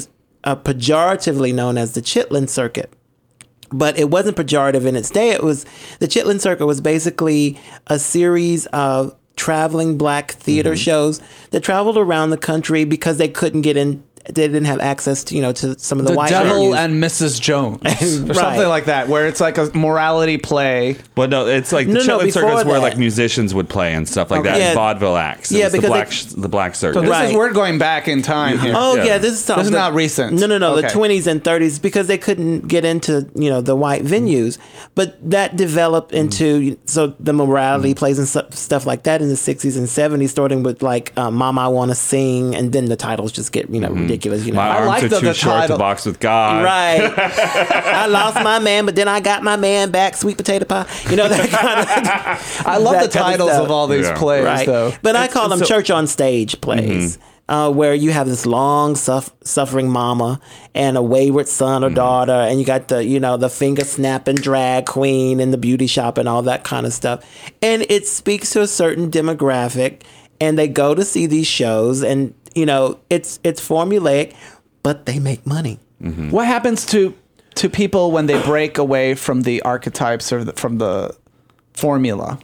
uh, pejoratively known as the Chitlin Circuit. But it wasn't pejorative in its day. It was the Chitlin Circuit was basically a series of traveling black theater mm-hmm. shows that traveled around the country because they couldn't get in. They didn't have access to, you know, to some of the, the white Devil venues. and Missus Jones, or Right. something like that, where it's like a morality play. Well, no, it's like the No, no, Chitlin before Circus where that. like musicians would play and stuff like Okay. that, Yeah. and vaudeville acts. It Yeah, was the because black, they- sh- the black So circus. this Right. is we're going back in time here. Oh Yeah. yeah, this is This is the- not recent. No, no, no, Okay. the twenties and thirties because they couldn't get into you know the white venues, but that developed into so the morality plays and stu- stuff like that in the sixties and seventies, starting with like uh, "Mama I Want to Sing," and then the titles just get you know ridiculous. You know, My I arms like are the- too the short title. to box with God. right. I lost my man, but then I got my man back. Sweet potato pie. You know that kind of. I love that the kind of titles stuff. of all these Yeah. plays, Right. though. But I It's- call them so- church on stage plays, uh, where you have this long suff- suffering mama and a wayward son or daughter, and you got the you know the finger snapping drag queen and the beauty shop and all that kind of stuff, and it speaks to a certain demographic, and they go to see these shows, and you know it's it's formulaic, but they make money. What happens to to people when they break away from the archetypes or the, from the formula?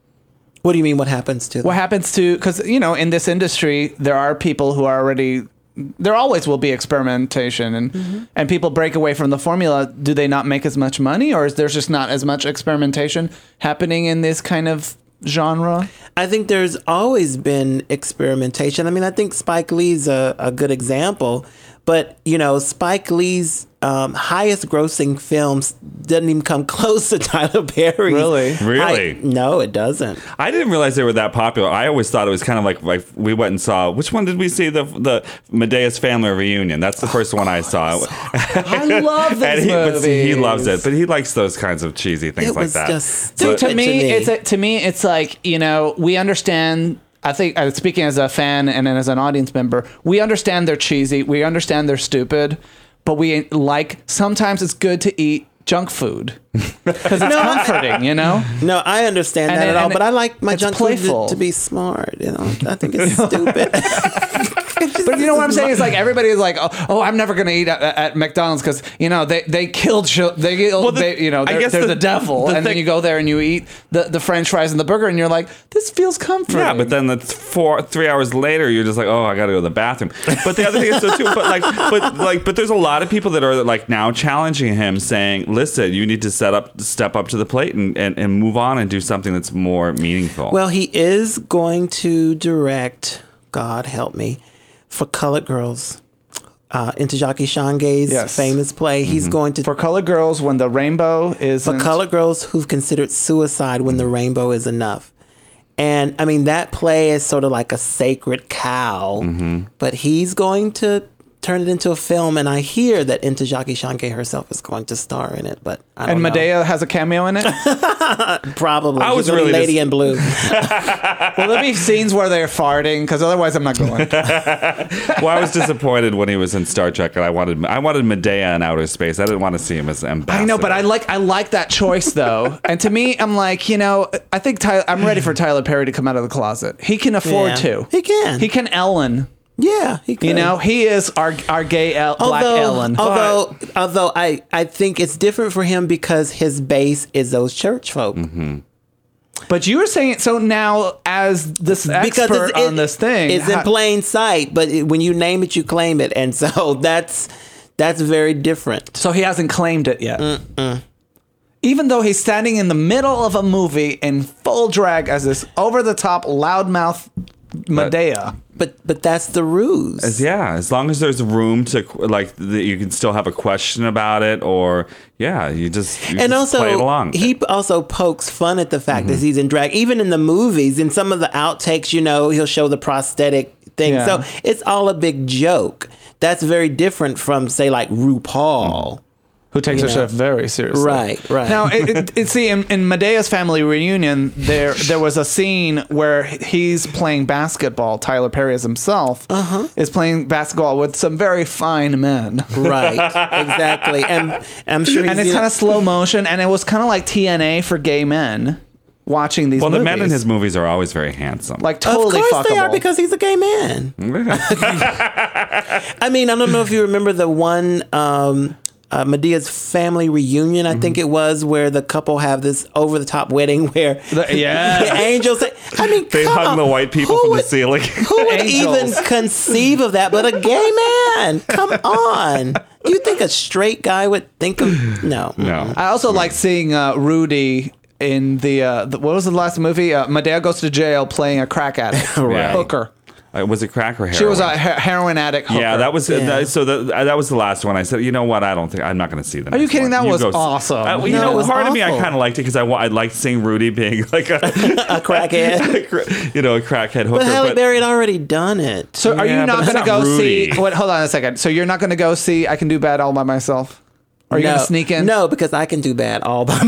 What do you mean? What happens to them? What happens to because you know in this industry there are people who are already there always will be experimentation and Mm-hmm. and people break away from the formula. Do they not make as much money, or is there just not as much experimentation happening in this kind of genre? I think there's always been experimentation. I mean, I think Spike Lee's a, a good example, but you know, Spike Lee's um, highest grossing films doesn't even come close to Tyler Perry's. Really? Really? I- no, it doesn't. I didn't realize they were that popular. I always thought it was kind of like like we went and saw. Which one did we see? The the Medea's Family Reunion. That's the first one I saw. I love these and he, but movies. see, he loves it, but he likes those kinds of cheesy things It like was that. just Dude, stupid to me, it's a, to me, it's like you know, we understand. I think, uh, speaking as a fan and as an audience member, we understand they're cheesy. We understand they're stupid, but we like. Sometimes it's good to eat junk food because it's comforting, you know. no, I understand And that it- at all, and but it- I like my it's junk playful. food to, to be smart. You know, I think it's stupid. But you know what I'm saying is like everybody is like, oh, oh I'm never gonna eat at, at McDonald's because you know they they killed chil- they, killed, Well, the- they you know I they're, guess they're the, the- devil, the and then thing- you go there and you eat the, the French fries and the burger, and you're like, this feels comforting. Yeah, but then that's four, three hours later, you're just like, oh, I got to go to the bathroom. But the other thing is so too, but like, but like, but there's a lot of people that are like now challenging him, saying, listen, you need to set up, step up to the plate and, and, and move on and do something that's more meaningful. Well, he is going to direct, God help me, for Colored Girls. Uh, Intejaki Shange's Yes. famous play. He's going to for colored girls, when the rainbow is for colored girls who've considered suicide when the rainbow is enough. And I mean, that play is sort of like a sacred cow, but he's going to turn it into a film. And I hear that Intejaki Shange herself is going to star in it, but I don't and know. Medea has a cameo in it. Probably. I was She's gonna be really Lady dis- in Blue. Will there be scenes where they're farting? Because otherwise, I'm not going. well, I was disappointed when he was in Star Trek, and I wanted, I wanted Medea in outer space. I didn't want to see him as ambassador. I know, but I like I like that choice though. And to me, I'm like, you know, I think Tyler, I'm ready for Tyler Perry to come out of the closet. He can afford Yeah. to. He can. He can Ellen. Yeah, he could. You know, he is our our gay El- black although, Ellen. Although, although I, I think it's different for him because his base is those church folk. But you were saying so now as this expert Because it's, on this thing. it's in how- plain sight. But it, when you name it, you claim it, and so that's that's very different. so he hasn't claimed it yet. Even though he's standing in the middle of a movie in full drag as this over the top loudmouth Medea. But but that's the ruse. As- yeah, as long as there's room to like, the, you can still have a question about it, or yeah, you just you And just also, play it along. he also pokes fun at the fact Mm-hmm. that he's in drag. Even in the movies, in some of the outtakes, you know, he'll show the prosthetic thing. Yeah. So it's all a big joke. That's very different from, say, like RuPaul. Who takes You herself know. very seriously. Right, right. Now, it, it, it, see, in, in Medea's Family Reunion, there there was a scene where he's playing basketball. Tyler Perry as himself Uh-huh. is playing basketball with some very fine men. Right, exactly. And I'm sure he's And it's you know- kind of slow motion, and it was kind of like T N A for gay men watching these well, movies. the men in his movies are always very handsome. like Of totally course fuckable. they are because he's a gay man. I mean, I don't know if you remember the one um, uh, Medea's family reunion. I mm-hmm. think it was where the couple have this over the top wedding where the, yeah. the angels. I mean, they hung on. the white people who from would, the ceiling. Who would even conceive of that? But a gay man. Come on. You think a straight guy would think of no? No. I also like seeing uh, Rudy. In the, uh, the what was the last movie? Uh, Medea Goes to Jail, playing a crack addict, right. hooker. Uh, was it crack or heroin? She was a he- heroin addict. Hooker. Yeah, that was Yeah. That, so. The, uh, that was the last one. I said, you know what? I don't think I'm not going to see the. Are you kidding? One. That you was go, awesome. Uh, you No, know, it was part of me, I awful. kind of liked it because I, I liked seeing Rudy being like a, A crackhead. you know, a crackhead hooker. But Halle but- Berry had already done it. So are Yeah, you but not it's going to not go Rudy. see? Wait, hold on a second. So you're not going to go see I Can Do Bad All by Myself? Are you no, going to sneak in? No, because I can do bad all by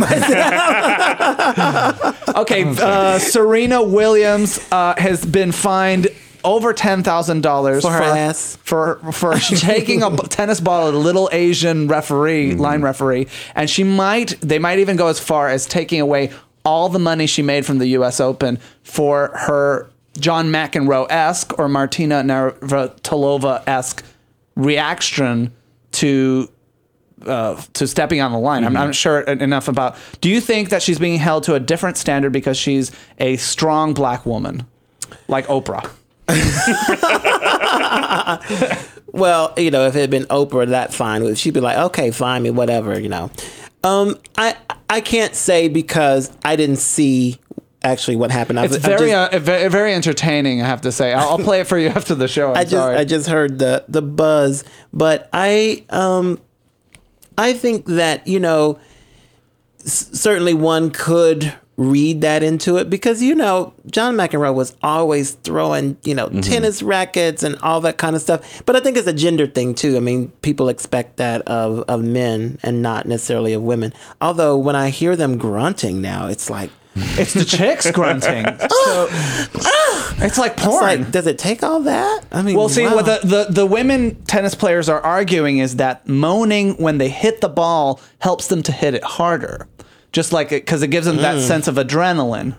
myself. Okay, uh, Serena Williams uh, has been fined over ten thousand dollars For her ass. for for taking a b- tennis ball at a little Asian referee, Mm-hmm. line referee, and she might they might even go as far as taking away all the money she made from the U S Open for her John McEnroe-esque or Martina Navratilova-esque reaction to Uh, to stepping on the line. Mm-hmm. I'm not sure enough about. Do you think that she's being held to a different standard because she's a strong black woman, like Oprah? Well, you know, if it had been Oprah, that fine. She'd be like, okay, fine me, whatever, you know. Um, I I can't say because I didn't see actually what happened. I It's was- I very just- uh, very, very entertaining. I have to say. I'll, I'll play it for you after the show. I'm I just sorry. I just heard the the buzz, but I um I think that, you know, s- certainly one could read that into it because, you know, John McEnroe was always throwing, you know, Mm-hmm. tennis rackets and all that kind of stuff. But I think it's a gender thing too. I mean, people expect that of of men and not necessarily of women. Although when I hear them grunting now, it's like it's the chicks grunting. So, it's like it's porn. like, does it take all that? I mean, Well, see, wow. what the, the, the women tennis players are arguing is that moaning when they hit the ball helps them to hit it harder. Just like it, because it gives them that sense of adrenaline.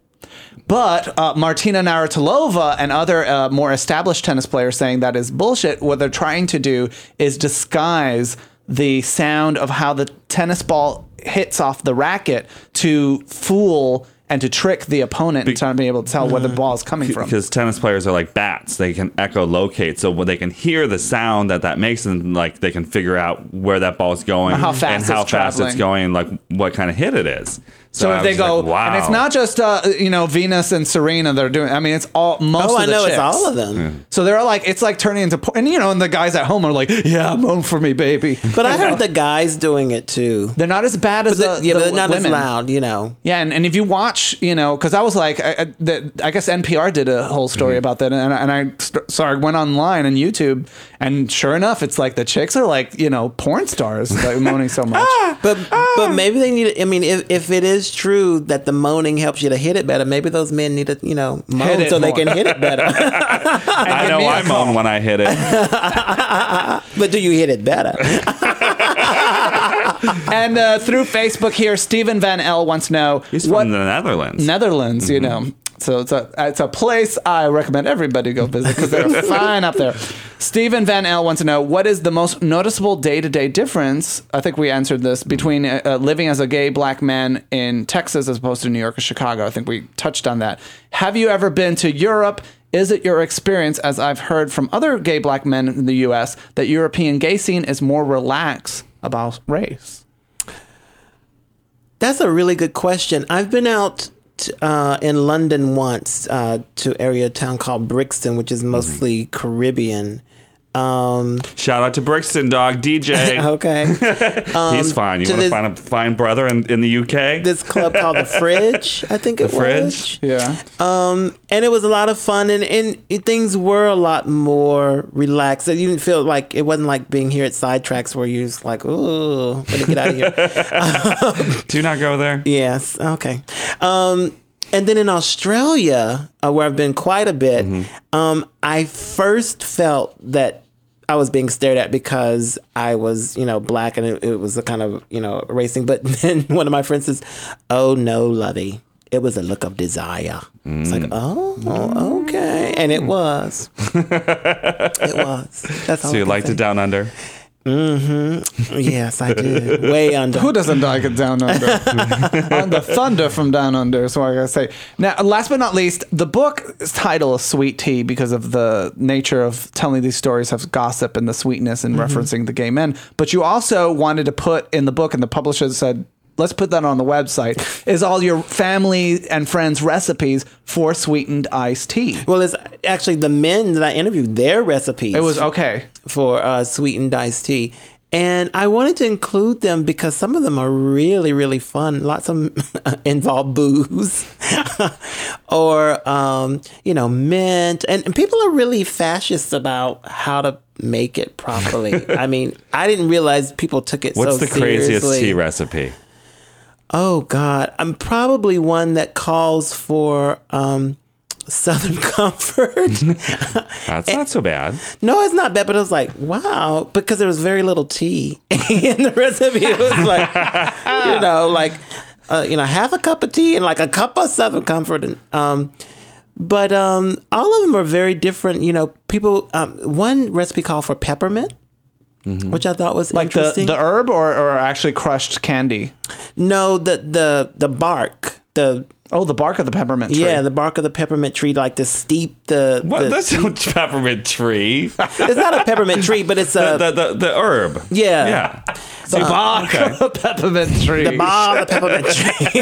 But uh, Martina Navratilova and other uh, more established tennis players saying that is bullshit. What they're trying to do is disguise the sound of how the tennis ball hits off the racket to fool and to trick the opponent and trying to be able to tell where the ball is coming from. Because tennis players are like bats; they can echolocate, so when they can hear the sound that that makes, and like they can figure out where that ball is going, How fast and how it's fast traveling. it's going, and like what kind of hit it is. So I if they was go, like, wow, and it's not just uh, you know Venus and Serena that are doing. I mean, it's all most oh, of I the know chicks. it's all of them. So they're like, it's like turning into, por- and you know, and the guys at home are like, yeah, moan for me, baby. But I heard the guys doing it too. They're not as bad as But the, the- yeah, the but they're not women. as loud, you know. Yeah, and, and if you watch, you know, because I was like, I, I, the, I guess N P R did a whole story Mm-hmm. about that, and, and I st- sorry went online and YouTube, and sure enough, it's like the chicks are like, you know, porn stars like, moaning so much. But but maybe they need. I mean, if, if it is true that the moaning helps you to hit it better, maybe those men need to, you know, moan it so they more. can hit it better. I know me a I moan when I hit it. But do you hit it better? And uh, through Facebook here, Stephen Van L wants to know He's what from the Netherlands. Netherlands, you know. So it's a it's a place I recommend everybody go visit because they're fine up there. Stephen Van L wants to know what is the most noticeable day to day difference. I think we answered this between uh, uh, living as a gay black man in Texas as opposed to New York or Chicago. I think we touched on that. Have you ever been to Europe? Is it your experience, as I've heard from other gay black men in the U S, that European gay scene is more relaxed about race? That's a really good question. I've been out t- uh, in London once uh, to area town called Brixton, which is mostly Caribbean. Um, Shout out to Brixton, dog, D J. okay. He's fine. You to want to this- find a fine brother in, in the U K? This club called the Fridge, I think it The was. Fridge? Yeah. Um, and it was a lot of fun, and, and it- things were a lot more relaxed. You didn't feel like it wasn't like being here at Sidetracks where you're just like, ooh, let me get out of here. Do not go there. Yes, okay. Um, and then in Australia, uh, where I've been quite a bit, um, I first felt that I was being stared at because I was, you know, black, and it, it was a kind of, you know, racing. But then one of my friends says, "Oh no, Lovey, it was a look of desire. Mm. It's like, oh, okay. And it was. It was. That's all So I you can liked say. it down under? Mm-hmm. Yes, I did. Way under. Who doesn't like it down under? On the thunder from down under, is what I gotta say. Now, last but not least, the book's title is Sweet Tea because of the nature of telling these stories of gossip and the sweetness and mm-hmm. referencing the gay men. But you also wanted to put in the book, and the publisher said, let's put that on the website, is all your family and friends' recipes for sweetened iced tea. Well, it's actually the men that I interviewed, their recipes. It was okay. For uh, sweetened iced tea. And I wanted to include them because some of them are really, really fun. Lots of them involve booze or, um, you know, mint. And, and people are really fascist about how to make it properly. I mean, I didn't realize people took it What's so the seriously. craziest tea recipe? Oh, God. I'm probably one that calls for um, Southern Comfort. That's not so bad. No, it's not bad, but it was like, wow, because there was very little tea in the recipe. It was like, you know, like, uh, you know, half a cup of tea and like a cup of Southern Comfort. And, um, but um, all of them are very different. You know, people, um, one recipe called for peppermint. Mm-hmm. Which I thought was like interesting. the the herb or, or actually crushed candy? No, the the the bark. The oh, the bark of the peppermint tree. Yeah, the bark of the peppermint tree, like to steep the. What? the That's no peppermint tree. It's not a peppermint tree, but it's a the, the, the, the herb. Yeah. Yeah. The bark okay. of the peppermint tree. The bark of the peppermint tree.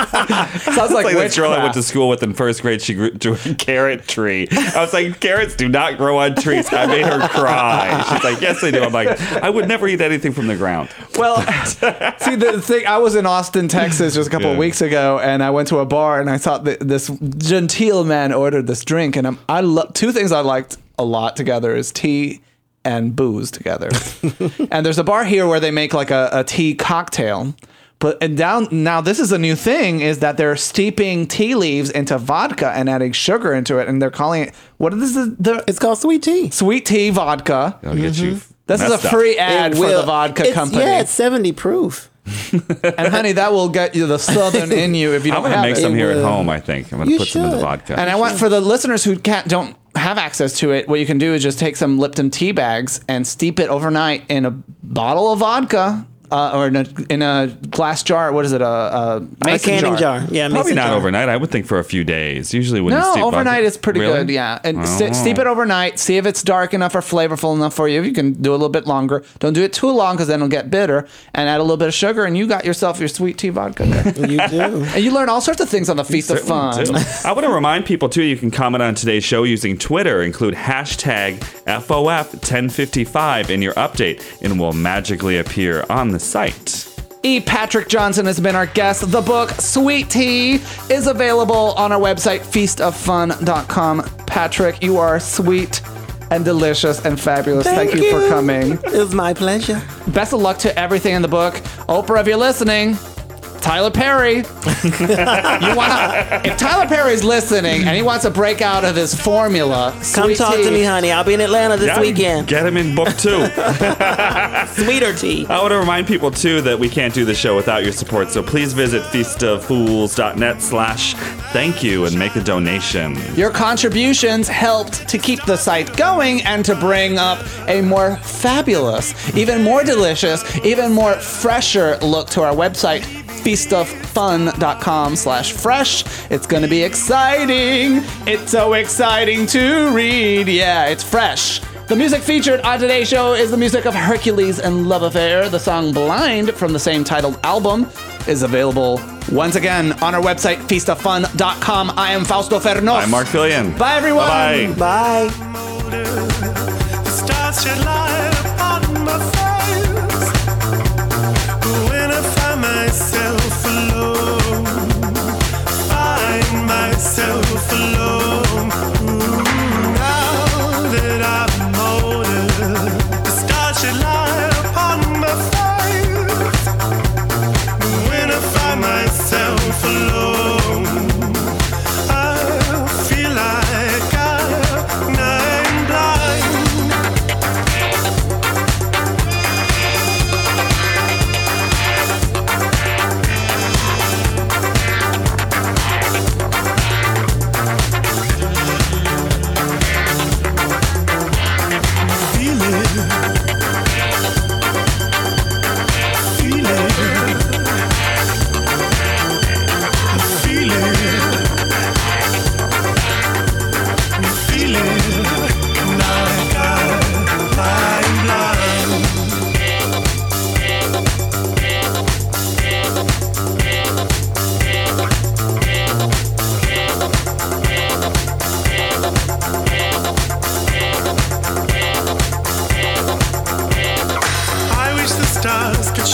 Sounds like, like the girl I went witchcraft. to school with in first grade. She grew to a carrot tree. I was like, carrots do not grow on trees. I made her cry. She's like, yes, they do. I'm like, I would never eat anything from the ground. Well, see, the thing, I was in Austin, Texas just a couple Yeah. of weeks ago, and I went to a bar, and I thought that this genteel man ordered this drink, and I'm, I lo- two things I liked a lot together is tea and booze together. And there's a bar here where they make like a, a tea cocktail. But and down now, this is a new thing: is that they're steeping tea leaves into vodka and adding sugar into it, and they're calling it what is this? The It's called sweet tea. sweet tea vodka. It'll get you. This is a messed up. free ad It for will- the vodka it's- company. Yeah, it's seventy proof. And honey, that will get you the southern in you if you I'm don't gonna have make it. some It here at will. home. I think I'm gonna You put some in the should. vodka. And I want for the listeners who can't don't have access to it, what you can do is just take some Lipton tea bags and steep it overnight in a bottle of vodka. Uh, or in a, in a glass jar. What is it? A, a A mason canning jar. Yeah, Probably mason not jar. overnight. I would think for a few days. Usually when you No, steep overnight vodka- is pretty Really? good. Yeah, and Oh. st- steep it overnight. See if it's dark enough or flavorful enough for you. You can do a little bit longer. Don't do it too long because then it'll get bitter. And add a little bit of sugar, and you got yourself your sweet tea vodka. There. You do. And you learn all sorts of things on the Feast of Fun. Certainly do. I want to remind people too, you can comment on today's show using Twitter. Include hashtag F O F ten fifty-five in your update, and will magically appear on the site. E. Patrick Johnson has been our guest. The book Sweet Tea is available on our website, feast of fun dot com. Patrick, you are sweet and delicious and fabulous. Thank, you for coming. It was my pleasure. Best of luck to everything in the book. Oprah, if you're listening, Tyler Perry. you wanna, if Tyler Perry's listening and he wants to break out of his formula, Come sweet talk tea, to me, honey. I'll be in Atlanta this Yeah, weekend. Get him in book two. Sweeter tea. I want to remind people too that we can't do the show without your support. So please visit feast of fools dot net slash thank you and make a donation. Your contributions helped to keep the site going and to bring up a more fabulous, even more delicious, even more fresher look to our website, feast of fun dot com slash fresh. It's going to be exciting. It's so exciting to read. Yeah, it's fresh. The music featured on today's show is the music of Hercules and Love Affair. The song Blind from the same titled album is available once again on our website, feast of fun dot com. I am Fausto Fernos. I'm Mark Fillion. Bye, everyone. Bye-bye. Bye. The stars shed light upon my face. When I find myself alone, find myself alone. Now that I'm older, the stars shed light upon my face. When I find myself alone, I feel like I'm blind.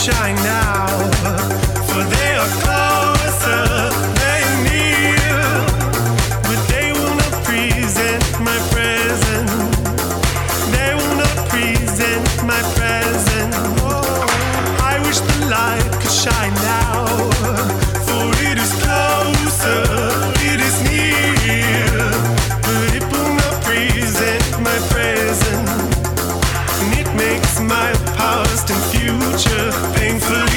shine now, for they are closer than near, but they will not present my present. They will not present my present. Oh, I wish the light could shine now, for it is closer, it is near, but it will not present my present. And it makes my past and future painfully